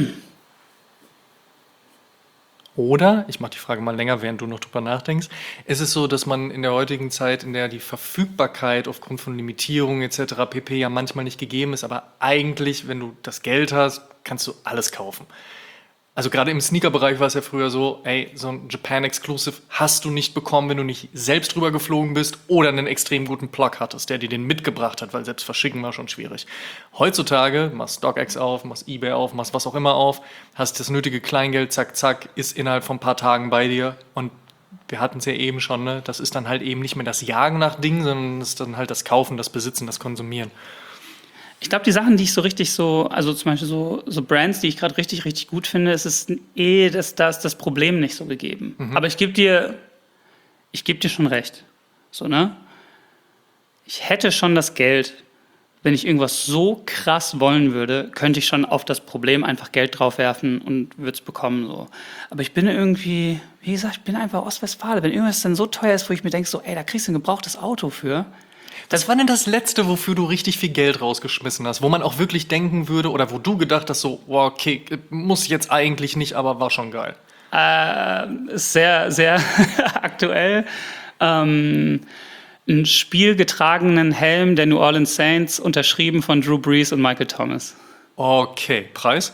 Oder, ich mache die Frage mal länger, während du noch drüber nachdenkst, ist es so, dass man in der heutigen Zeit, in der die Verfügbarkeit aufgrund von Limitierungen et cetera pp. Ja manchmal nicht gegeben ist, aber eigentlich, wenn du das Geld hast, kannst du alles kaufen. Also gerade im Sneaker-Bereich war es ja früher so, ey, so ein Japan-Exclusive hast du nicht bekommen, wenn du nicht selbst drüber geflogen bist oder einen extrem guten Plug hattest, der dir den mitgebracht hat, weil selbst verschicken war schon schwierig. Heutzutage machst StockX auf, machst eBay auf, machst was auch immer auf, hast das nötige Kleingeld, zack, zack, ist innerhalb von ein paar Tagen bei dir und wir hatten es ja eben schon, ne? Das ist dann halt eben nicht mehr das Jagen nach Dingen, sondern es ist dann halt das Kaufen, das Besitzen, das Konsumieren. Ich glaube, die Sachen, die ich so richtig so, also zum Beispiel so, so Brands, die ich gerade richtig, richtig gut finde, es ist eh, das, da ist das Problem nicht so gegeben. Mhm. Aber ich gebe dir, ich gebe dir schon recht. So, ne? Ich hätte schon das Geld, wenn ich irgendwas so krass wollen würde, könnte ich schon auf das Problem einfach Geld draufwerfen und würde es bekommen. So. Aber ich bin irgendwie, wie gesagt, ich bin einfach Ostwestfale. Wenn irgendwas dann so teuer ist, wo ich mir denke, so, ey, da kriegst du ein gebrauchtes Auto für. Was war denn das Letzte, wofür du richtig viel Geld rausgeschmissen hast? Wo man auch wirklich denken würde oder wo du gedacht hast, so, wow, okay, muss jetzt eigentlich nicht, aber war schon geil. Äh, ist sehr, sehr aktuell. Ähm, einen spielgetragenen Helm der New Orleans Saints, unterschrieben von Drew Brees und Michael Thomas. Okay, Preis?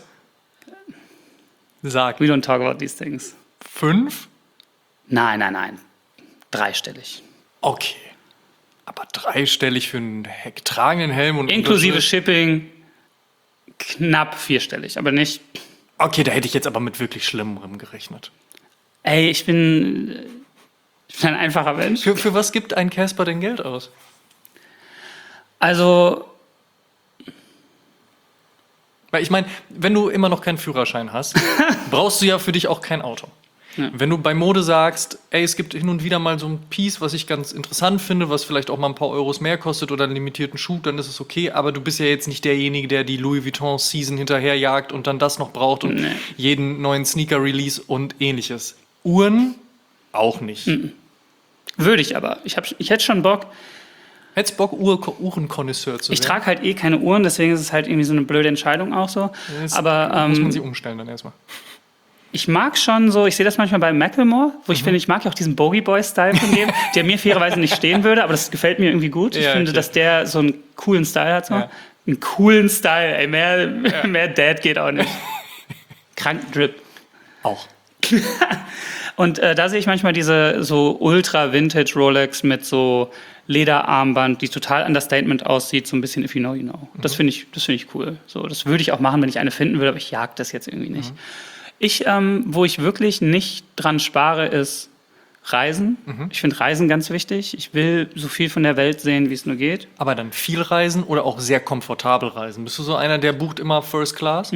Sag. We don't talk about these things. Fünf? Nein, nein, nein. Dreistellig. Okay. Aber dreistellig für einen getragenen Helm und... Inklusive Shipping knapp vierstellig, aber nicht... Okay, da hätte ich jetzt aber mit wirklich Schlimmerem gerechnet. Ey, ich bin... Ich bin ein einfacher Mensch. Für, für was gibt ein Casper denn Geld aus? Also, Weil ich meine, wenn du immer noch keinen Führerschein hast, brauchst du ja für dich auch kein Auto. Ja. Wenn du bei Mode sagst, ey, es gibt hin und wieder mal so ein Piece, was ich ganz interessant finde, was vielleicht auch mal ein paar Euros mehr kostet oder einen limitierten Schuh, dann ist es okay. Aber du bist ja jetzt nicht derjenige, der die Louis Vuitton Season hinterherjagt und dann das noch braucht und Nee. jeden neuen Sneaker-Release und ähnliches. Uhren auch nicht. Mhm. würde ich aber. Ich, hab, ich hätte schon Bock. Hättest Bock, Uhr, Uhrenkonnoisseur zu Ich werden? trage halt eh keine Uhren, deswegen ist es halt irgendwie so eine blöde Entscheidung auch so. Das Aber muss man ähm, sie umstellen dann erstmal. ich mag schon so, ich sehe das manchmal bei Macklemore, wo ich finde, ich mag ja auch diesen Bogey Boy-Style von dem, der mir fairerweise nicht stehen würde, aber das gefällt mir irgendwie gut. Ich Ja, finde, okay. dass der so einen coolen Style hat. So. Ja. Einen coolen Style, ey, mehr, mehr Dad geht auch nicht. Kranken Drip. Auch. Und äh, da sehe ich manchmal diese so Ultra-Vintage Rolex mit so Lederarmband, die total understatement aussieht, so ein bisschen if you know, you know. Das finde ich, das finde ich cool. So, das würde ich auch machen, wenn ich eine finden würde, aber ich jag das jetzt irgendwie nicht. Ich, ähm, wo ich wirklich nicht dran spare, ist Reisen. Ich finde Reisen ganz wichtig. Ich will so viel von der Welt sehen, wie es nur geht. Aber dann viel reisen oder auch sehr komfortabel reisen? Bist du so einer, der bucht immer First Class?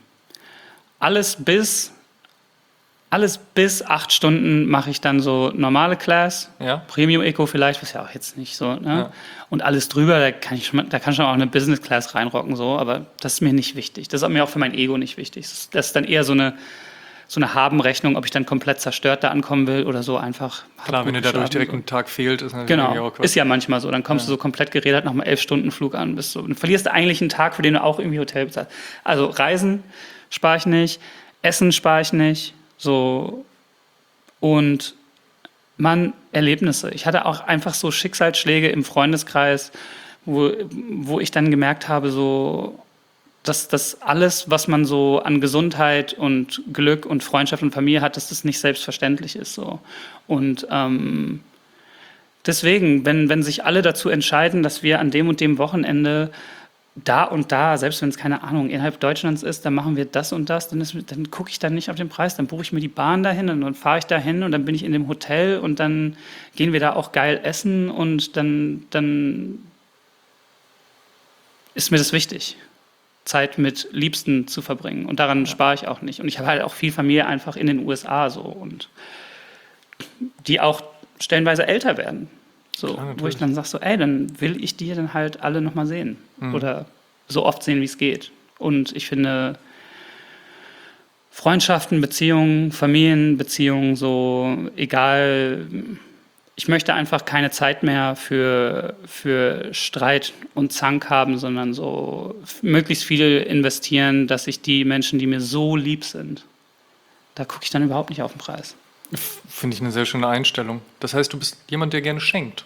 Alles bis Alles bis acht Stunden mache ich dann so normale Class, Ja. Premium Eco vielleicht, was ja auch jetzt nicht so, ne? Ja. Und alles drüber, da kann ich schon, da kann schon auch eine Business Class reinrocken, so, aber das ist mir nicht wichtig. Das ist mir auch für mein Ego nicht wichtig. Das ist, das ist dann eher so eine, so eine Habenrechnung, ob ich dann komplett zerstört da ankommen will oder so einfach. hab Klar, gut wenn dir dadurch geschlafen, direkt so. ein Tag fehlt, ist natürlich irgendwie Genau, auch Quatsch. ist ja manchmal so. Dann kommst du so komplett geredet nach einem elf Stunden Flug an, bist so, dann verlierst du eigentlich einen Tag, für den du auch irgendwie Hotel bezahlst. Also Reisen spare ich nicht, Essen spare ich nicht, so. Und man, Erlebnisse. Ich hatte auch einfach so Schicksalsschläge im Freundeskreis, wo, wo ich dann gemerkt habe, so, dass das alles, was man so an Gesundheit und Glück und Freundschaft und Familie hat, dass das nicht selbstverständlich ist. So. Und ähm, deswegen, wenn, wenn sich alle dazu entscheiden, dass wir an dem und dem Wochenende da und da, selbst wenn es keine Ahnung innerhalb Deutschlands ist, dann machen wir das und das, dann, ist, dann gucke ich dann nicht auf den Preis, dann buche ich mir die Bahn dahin und dann fahre ich dahin und dann bin ich in dem Hotel und dann gehen wir da auch geil essen und dann, dann ist mir das wichtig, Zeit mit Liebsten zu verbringen und daran spare ich auch nicht. Und ich habe halt auch viel Familie einfach in den U S A so und die auch stellenweise älter werden. So, Klar, wo ich dann sage, so, ey, dann will ich die dann halt alle nochmal sehen. Mhm. Oder so oft sehen, wie es geht. Und ich finde, Freundschaften, Beziehungen, Familienbeziehungen, so egal, ich möchte einfach keine Zeit mehr für, für Streit und Zank haben, sondern so möglichst viel investieren, dass ich die Menschen, die mir so lieb sind, da gucke ich dann überhaupt nicht auf den Preis. Finde ich eine sehr schöne Einstellung. Das heißt, du bist jemand, der gerne schenkt.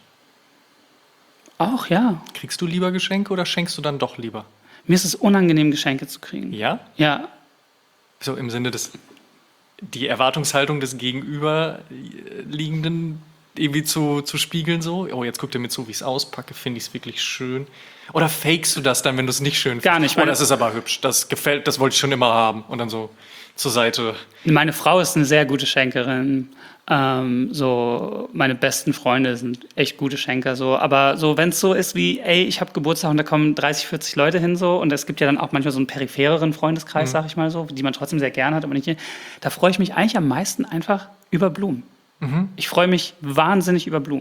Auch, ja. Kriegst du lieber Geschenke oder schenkst du dann doch lieber? Mir ist es unangenehm, Geschenke zu kriegen. Ja? Ja, So im Sinne des, die Erwartungshaltung des Gegenüberliegenden irgendwie zu, zu spiegeln so. Oh, jetzt guckt er mir zu, wie ich es auspacke, finde ich es wirklich schön. Oder fakest du das dann, wenn du es nicht schön findest? Gar nicht, Oh, meine- das ist aber hübsch, das gefällt, das wollte ich schon immer haben. Und dann so zur Seite. meine Frau ist eine sehr gute Schenkerin. Ähm, so meine besten Freunde sind echt gute Schenker. So. Aber so, wenn es so ist wie, ey, ich habe Geburtstag und da kommen dreißig, vierzig Leute hin so und es gibt ja dann auch manchmal so einen periphereren Freundeskreis, sag ich mal so, die man trotzdem sehr gern hat, aber nicht. Da freue ich mich eigentlich am meisten einfach über Blumen. Ich freue mich wahnsinnig über Blumen.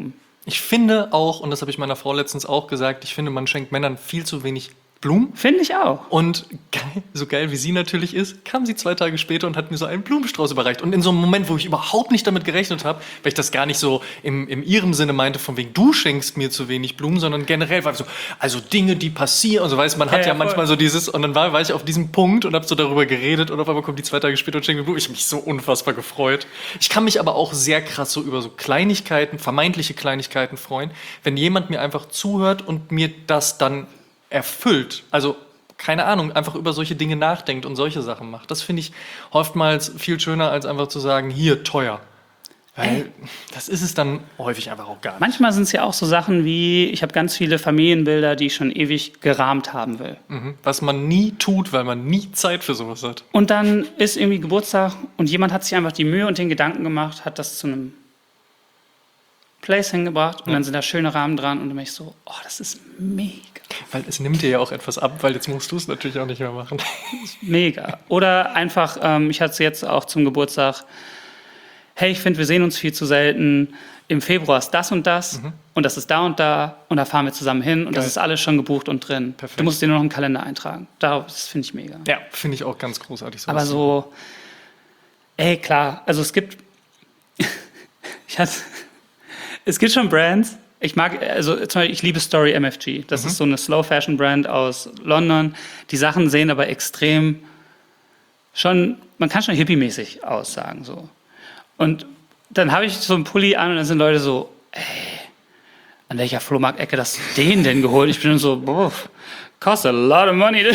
Ich finde auch, und das habe ich meiner Frau letztens auch gesagt, ich finde, man schenkt Männern viel zu wenig Blumen. Finde ich auch. Und geil, so geil wie sie natürlich ist, kam sie zwei Tage später und hat mir so einen Blumenstrauß überreicht. Und in so einem Moment, wo ich überhaupt nicht damit gerechnet habe, weil ich das gar nicht so im, im ihrem Sinne meinte, von wegen, du schenkst mir zu wenig Blumen, sondern generell war so, also Dinge, die passieren. Und so weißt man hat Ja, ja, ja, manchmal voll. so dieses, und dann war, war ich auf diesem Punkt und habe so darüber geredet und auf einmal kommt die zwei Tage später und schenkt mir Blumen. Ich habe mich so unfassbar gefreut. Ich kann mich aber auch sehr krass so über so Kleinigkeiten, vermeintliche Kleinigkeiten freuen, wenn jemand mir einfach zuhört und mir das dann erfüllt. Also keine Ahnung, einfach über solche Dinge nachdenkt und solche Sachen macht. Das finde ich oftmals viel schöner, als einfach zu sagen, hier, teuer. Weil das ist es dann häufig einfach auch gar nicht. Manchmal sind es ja auch so Sachen wie, ich habe ganz viele Familienbilder, die ich schon ewig gerahmt haben will. Mhm. Was man nie tut, weil man nie Zeit für sowas hat. Und dann ist irgendwie Geburtstag und jemand hat sich einfach die Mühe und den Gedanken gemacht, hat das zu einem Place hingebracht und Ja. dann sind da schöne Rahmen dran und dann bin ich so, oh, das ist mega. Weil es nimmt dir ja auch etwas ab, weil jetzt musst du es natürlich auch nicht mehr machen. Mega. Oder einfach, ähm, ich hatte es jetzt auch zum Geburtstag, hey, ich finde, wir sehen uns viel zu selten. Im Februar ist das und das und das ist da und da und da fahren wir zusammen hin und das Geil. ist alles schon gebucht und drin. Perfekt. Du musst dir nur noch im Kalender eintragen. Das finde ich mega. Ja, finde ich auch ganz großartig. sowas Aber zu so, ey, klar, also es gibt, ich hatte, es gibt schon Brands, ich mag, also zum Beispiel, ich liebe Story M F G. Das ist so eine Slow-Fashion-Brand aus London. Die Sachen sehen aber extrem schon, man kann schon hippie-mäßig aussagen, so. Und dann habe ich so einen Pulli an und dann sind Leute so, ey, an welcher Flohmarkt-Ecke hast du den denn geholt? Ich bin so, boah, cost a lot of money.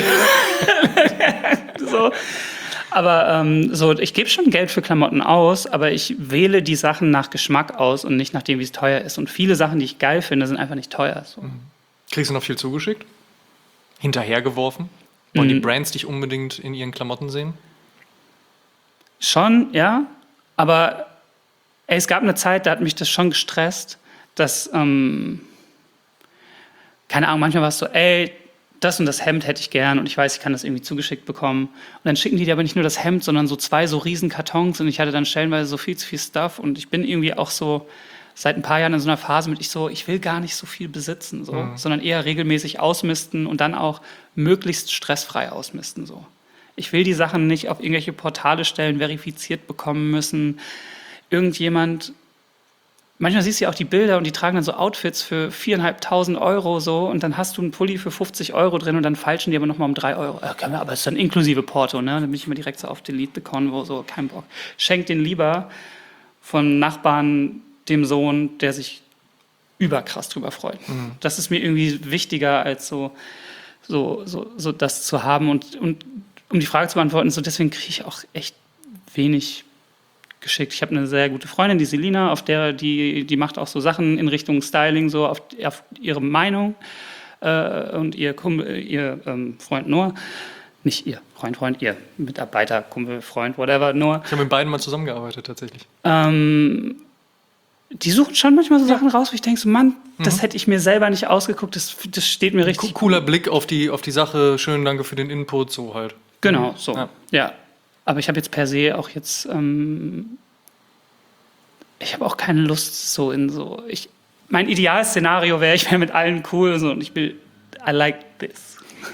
so. Aber ähm, so, ich gebe schon Geld für Klamotten aus, aber ich wähle die Sachen nach Geschmack aus und nicht nach dem, wie es teuer ist. Und viele Sachen, die ich geil finde, sind einfach nicht teuer. So. Kriegst du noch viel zugeschickt? Hinterhergeworfen? Wollen die Mhm. Brands dich unbedingt in ihren Klamotten sehen? Schon, ja. Aber ey, es gab eine Zeit, da hat mich das schon gestresst, dass, ähm, keine Ahnung, manchmal war es so, ey, das und das Hemd hätte ich gern und ich weiß, ich kann das irgendwie zugeschickt bekommen. Und dann schicken die dir aber nicht nur das Hemd, sondern so zwei so riesen Kartons und ich hatte dann stellenweise so viel zu viel Stuff und ich bin irgendwie auch so seit ein paar Jahren in so einer Phase mit ich so, ich will gar nicht so viel besitzen, so, Mhm. sondern eher regelmäßig ausmisten und dann auch möglichst stressfrei ausmisten, so. Ich will die Sachen nicht auf irgendwelche Portale stellen, verifiziert bekommen müssen. Irgendjemand, manchmal siehst du ja auch die Bilder und die tragen dann so Outfits für viertausendfünfhundert Euro so und dann hast du einen Pulli für fünfzig Euro drin und dann falschen die aber nochmal um drei Euro. Ja, können wir, aber es ist dann inklusive Porto, ne? Dann bin ich immer direkt so auf Delete the Convo, so kein Bock. Schenk den lieber von Nachbarn dem Sohn, der sich überkrass drüber freut. Mhm. Das ist mir irgendwie wichtiger, als so, so, so, so das zu haben. Und, und um die Frage zu beantworten, so deswegen kriege ich auch echt wenig geschickt. Ich habe eine sehr gute Freundin, die Selina, auf der die, die macht auch so Sachen in Richtung Styling, so auf, auf ihre Meinung äh, und ihr, Kumpel, ihr ähm, Freund Noah, nicht ihr Freund, Freund, ihr Mitarbeiter, Kumpel, Freund, whatever, Noah. Ich habe mit beiden mal zusammengearbeitet, tatsächlich. Ähm, die suchen schon manchmal so Sachen raus, wo ich denke, so, Mann, das hätte ich mir selber nicht ausgeguckt, das, das steht mir richtig Co- Cooler Blick auf die, auf die Sache. Schönen Dank für den Input, so halt. Genau, so. Ja. Ja. Aber ich habe jetzt per se auch jetzt, ähm, ich habe auch keine Lust so in so, ich, mein Idealszenario wäre, ich wäre mit allen cool so, und ich will, I like this.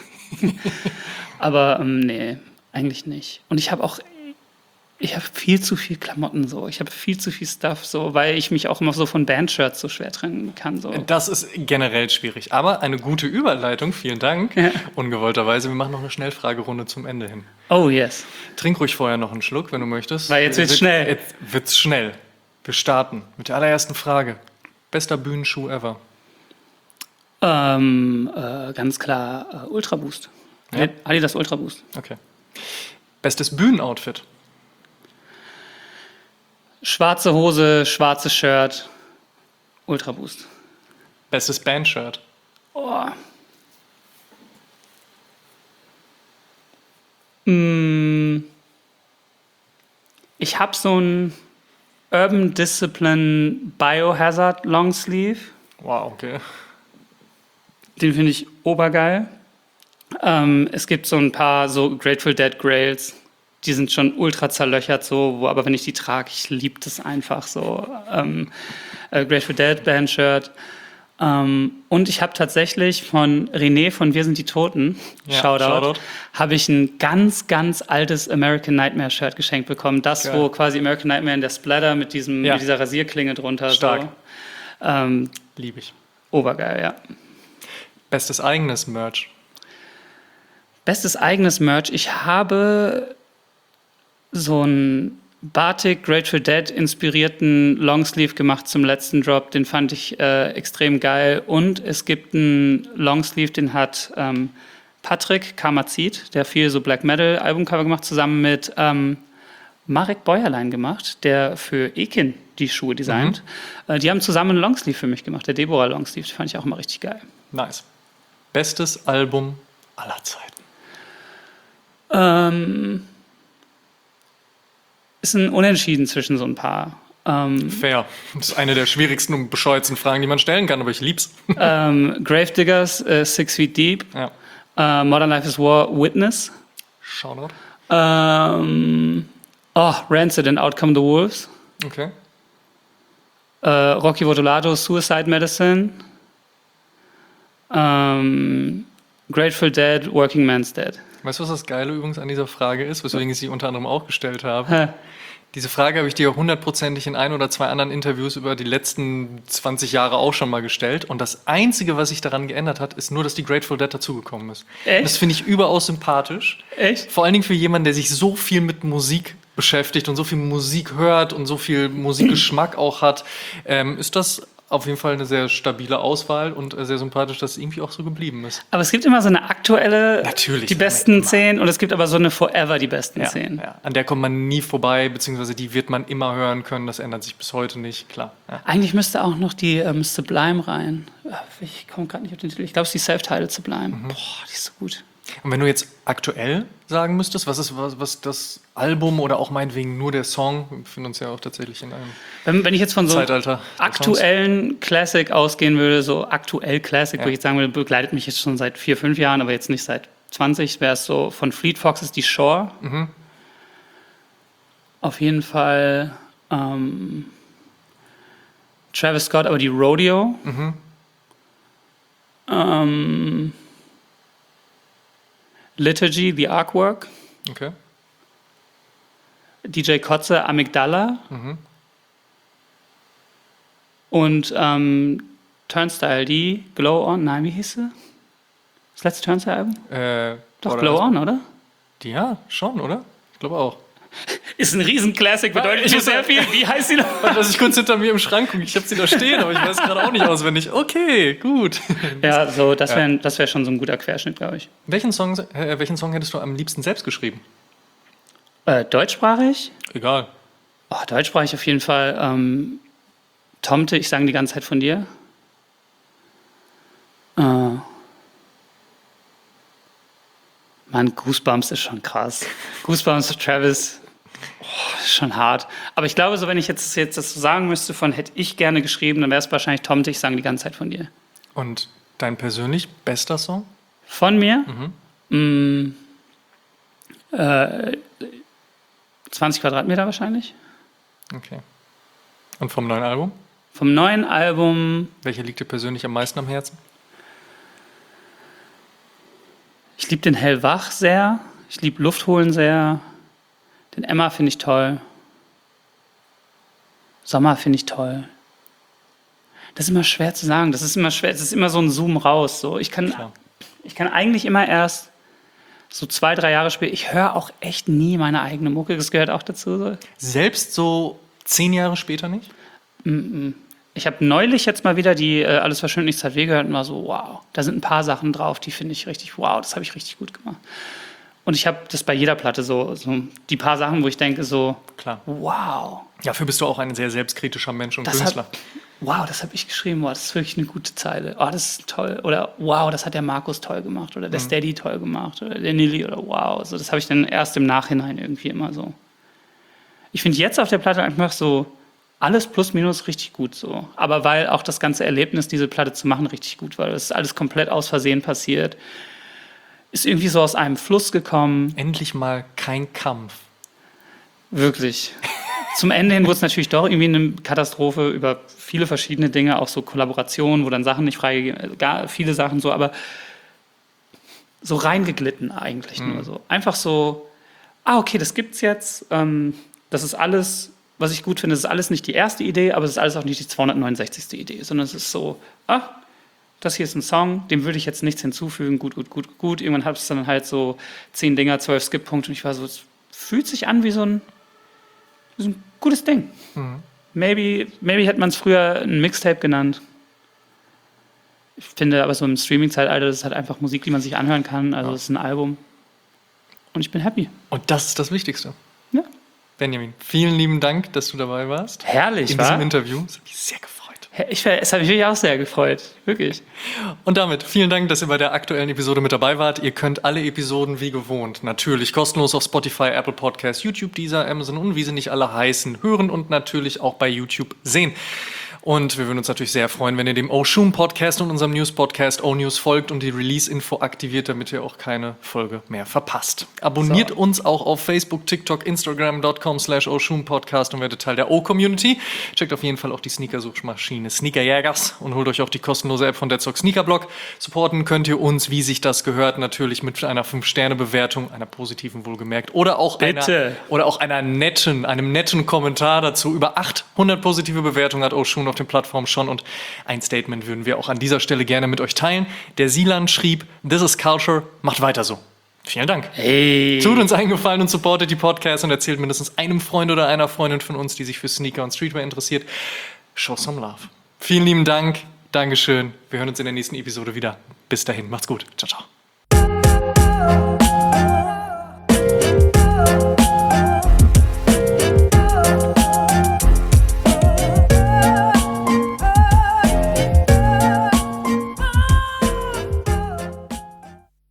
Aber ähm, nee, eigentlich nicht. Und ich habe auch, ich habe viel zu viel Klamotten so, ich habe viel zu viel Stuff so, weil ich mich auch immer so von Bandshirts so schwer trennen kann. So. Das ist generell schwierig. Aber eine gute Überleitung, vielen Dank. Ja. Ungewollterweise, wir machen noch eine Schnellfragerunde zum Ende hin. Oh yes. Trink ruhig vorher noch einen Schluck, wenn du möchtest. Weil jetzt wird's Wird- schnell. Jetzt wird's schnell. Wir starten mit der allerersten Frage. Bester Bühnenschuh ever. Ähm, äh, ganz klar äh, Ultra Boost. Ja. Adidas Ultra Boost. Okay. Bestes Bühnenoutfit. Schwarze Hose, schwarzes Shirt, Ultra Boost. Bestes Bandshirt. Oh. Mm. Ich habe so ein Urban Discipline Biohazard Longsleeve. Wow, okay. Den finde ich obergeil. Ähm, es gibt so ein paar so Grateful Dead Grails. Die sind schon ultra zerlöchert so, wo, aber wenn ich die trage, ich liebe das einfach so. Ähm, äh, Grateful Dead Band-Shirt. Ähm, und ich habe tatsächlich von René von Wir sind die Toten, Ja, Shoutout, Shoutout. habe ich ein ganz, ganz altes American Nightmare Shirt geschenkt bekommen. Das, Geil. wo quasi American Nightmare in der Splatter mit, diesem, Ja. mit dieser Rasierklinge drunter. Stark. So. Ähm, Liebe ich. obergeil, ja. Bestes eigenes Merch. Bestes eigenes Merch. Ich habe so einen Batik Grateful Dead inspirierten Longsleeve gemacht zum letzten Drop. Den fand ich äh, extrem geil. Und es gibt einen Longsleeve, den hat ähm, Patrick Kamazit, der viel so Black Metal Albumcover gemacht, zusammen mit ähm, Marek Bäuerlein gemacht, der für Ekin die Schuhe designt. Mhm. Äh, die haben zusammen einen Longsleeve für mich gemacht, der Deborah Longsleeve. Den fand ich auch immer richtig geil. Nice. Bestes Album aller Zeiten. Ähm, ist ein Unentschieden zwischen so ein paar. Ähm, Fair. Das ist eine der schwierigsten und bescheuertsten Fragen, die man stellen kann, aber ich lieb's. ähm, Gravediggers, äh, Six Feet Deep, Ja. äh, Modern Life is War, Witness, Shoutout. ähm, oh, Rancid and Out Come the Wolves, Okay. äh, Rocky Votolato, Suicide Medicine, ähm, Grateful Dead, Working Man's Dead. Weißt du, was das Geile übrigens an dieser Frage ist, weswegen ich sie unter anderem auch gestellt habe? Hä? Diese Frage habe ich dir hundertprozentig in ein oder zwei anderen Interviews über die letzten zwanzig Jahre auch schon mal gestellt. Und das Einzige, was sich daran geändert hat, ist nur, dass die Grateful Dead dazugekommen ist. Echt? Das finde ich überaus sympathisch. Echt? Vor allen Dingen für jemanden, der sich so viel mit Musik beschäftigt und so viel Musik hört und so viel Musikgeschmack auch hat, ähm, ist das auf jeden Fall eine sehr stabile Auswahl und äh, sehr sympathisch, dass es irgendwie auch so geblieben ist. Aber es gibt immer so eine aktuelle, Natürlich, die immer. besten zehn, und es gibt aber so eine Forever, die besten Ja, zehn. ja. An der kommt man nie vorbei, beziehungsweise die wird man immer hören können. Das ändert sich bis heute nicht, klar. Ja. Eigentlich müsste auch noch die ähm, Sublime rein. Ich komme gerade nicht auf den Titel. Ich glaube, es ist die Self-Titled Sublime. Mhm. Boah, die ist so gut. Und wenn du jetzt aktuell sagen müsstest, was ist was, was das Album oder auch meinetwegen nur der Song, wir befinden uns ja auch tatsächlich in einem Wenn, wenn ich jetzt von so einem Zeitalter der aktuellen Classic ausgehen würde, so aktuell Classic, Ja. wo ich jetzt sagen würde, begleitet mich jetzt schon seit vier, fünf Jahren, aber jetzt nicht seit zwanzig, wäre es so von Fleet Foxes die Shore. Mhm. Auf jeden Fall ähm, Travis Scott, aber die Rodeo. Mhm. Ähm, Liturgy, The Artwork. Okay. D J Kotze, Amygdala. Mhm. Und ähm, Turnstile, die Glow On, nein, wie hieß sie? Das letzte Turnstile-Album? Äh, Doch, oder Glow das- On, oder? Die, ja, schon, oder? Ich glaube auch. Ist ein Riesen-Classic, bedeutet Ich mir muss sehr sagen- viel. Wie heißt sie noch? Dass ich kurz hinter mir im Schrank gucke. Ich habe sie da stehen, aber ich weiß gerade auch nicht auswendig. Okay, gut. Ja, so, das Ja. wäre das wär schon so ein guter Querschnitt, glaube ich. Welchen Song, äh, welchen Song hättest du am liebsten selbst geschrieben? Äh, deutschsprachig? Egal. Oh, deutschsprachig auf jeden Fall. Ähm, Tomte, ich sang die ganze Zeit von dir. Äh, Mann, Goosebumps ist schon krass. Goosebumps, Travis, oh, ist schon hart. Aber ich glaube, so wenn ich jetzt, jetzt das so sagen müsste, von hätte ich gerne geschrieben, dann wäre es wahrscheinlich Tomte, ich sang die ganze Zeit von dir. Und dein persönlich bester Song? Von mir? Mm, äh, zwanzig Quadratmeter wahrscheinlich. Okay. Und vom neuen Album? Vom neuen Album, Welcher liegt dir persönlich am meisten am Herzen? ich liebe den Hellwach sehr. Ich liebe Luftholen sehr. Den Emma finde ich toll. Sommer finde ich toll. Das ist immer schwer zu sagen. Das ist immer schwer. Es ist immer so ein Zoom raus. So. Ich, kann, Klar. ich kann eigentlich immer erst so zwei, drei Jahre später. Ich höre auch echt nie meine eigene Mucke. Das gehört auch dazu. So. Selbst so zehn Jahre später nicht? Ich habe neulich jetzt mal wieder die äh, Alles verschwindet, nichts hat weh gehört und war so, wow, da sind ein paar Sachen drauf, die finde ich richtig, wow, das habe ich richtig gut gemacht. Und ich habe das bei jeder Platte so, so, die paar Sachen, wo ich denke so, Klar. wow, Dafür bist du auch ein sehr selbstkritischer Mensch und das Künstler. hat, wow, das habe ich geschrieben, wow, das ist wirklich eine gute Zeile, oh, das ist toll, oder wow, das hat der Markus toll gemacht, oder der Mhm. Steady toll gemacht, oder der Nilly, oder wow, also das habe ich dann erst im Nachhinein irgendwie immer so. Ich finde jetzt auf der Platte einfach so, alles plus minus richtig gut so. Aber weil auch das ganze Erlebnis, diese Platte zu machen, richtig gut war. Das ist alles komplett aus Versehen passiert. Ist irgendwie so aus einem Fluss gekommen. Endlich mal kein Kampf. Wirklich. zum Ende hin wurde es natürlich doch irgendwie eine Katastrophe über viele verschiedene Dinge, auch so Kollaborationen, wo dann Sachen nicht freigegeben, gar viele Sachen so, aber so reingeglitten eigentlich mhm. nur so. Einfach so, ah, okay, das gibt's jetzt, ähm, das ist alles, was ich gut finde, das ist alles nicht die erste Idee, aber es ist alles auch nicht die zweihundertneunundsechzigste Idee, sondern es ist so, ah, das hier ist ein Song, dem würde ich jetzt nichts hinzufügen, gut, gut, gut, gut. Irgendwann hat es dann halt so zehn Dinger, zwölf Skip-Punkte und ich war so, es fühlt sich an wie so ein, wie so ein gutes Ding. Mhm. Maybe, maybe hätte man es früher ein Mixtape genannt. Ich finde aber so im Streaming-Zeitalter, das ist halt einfach Musik, die man sich anhören kann. Also es ist ein Album. Und ich bin happy. Und das ist das Wichtigste. Ja. Benjamin, vielen lieben Dank, dass du dabei warst. Herrlich, in wa? diesem Interview. Das hat mich sehr gefreut. Ich, es hat mich wirklich auch sehr gefreut. Wirklich. Und damit vielen Dank, dass ihr bei der aktuellen Episode mit dabei wart. Ihr könnt alle Episoden wie gewohnt natürlich kostenlos auf Spotify, Apple Podcasts, YouTube, Deezer, Amazon und wie sie nicht alle heißen, hören und natürlich auch bei YouTube sehen. Und wir würden uns natürlich sehr freuen, wenn ihr dem Oshun Podcast und unserem News-Podcast O-News folgt und die Release-Info aktiviert, damit ihr auch keine Folge mehr verpasst. Abonniert so. uns auch auf Facebook, TikTok, Instagram dot com slash Oshun Podcast und werdet Teil der O-Community. Checkt auf jeden Fall auch die Sneaker-Suchmaschine Sneakerjägers und holt euch auch die kostenlose App von Deadstock Sneakerblog. Supporten könnt ihr uns, wie sich das gehört, natürlich mit einer fünf Sterne Bewertung, einer positiven wohlgemerkt, oder auch einer, oder auch einer netten, einem netten Kommentar dazu. Über achthundert positive Bewertungen hat Oshun auf den Plattformen schon und ein Statement würden wir auch an dieser Stelle gerne mit euch teilen. Der Silan schrieb, "This is culture, macht weiter so." Vielen Dank. Hey. Tut uns einen Gefallen und supportet die Podcasts und erzählt mindestens einem Freund oder einer Freundin von uns, die sich für Sneaker und Streetwear interessiert. Show some love. Vielen lieben Dank. Dankeschön. Wir hören uns in der nächsten Episode wieder. Bis dahin. Macht's gut. Ciao, ciao.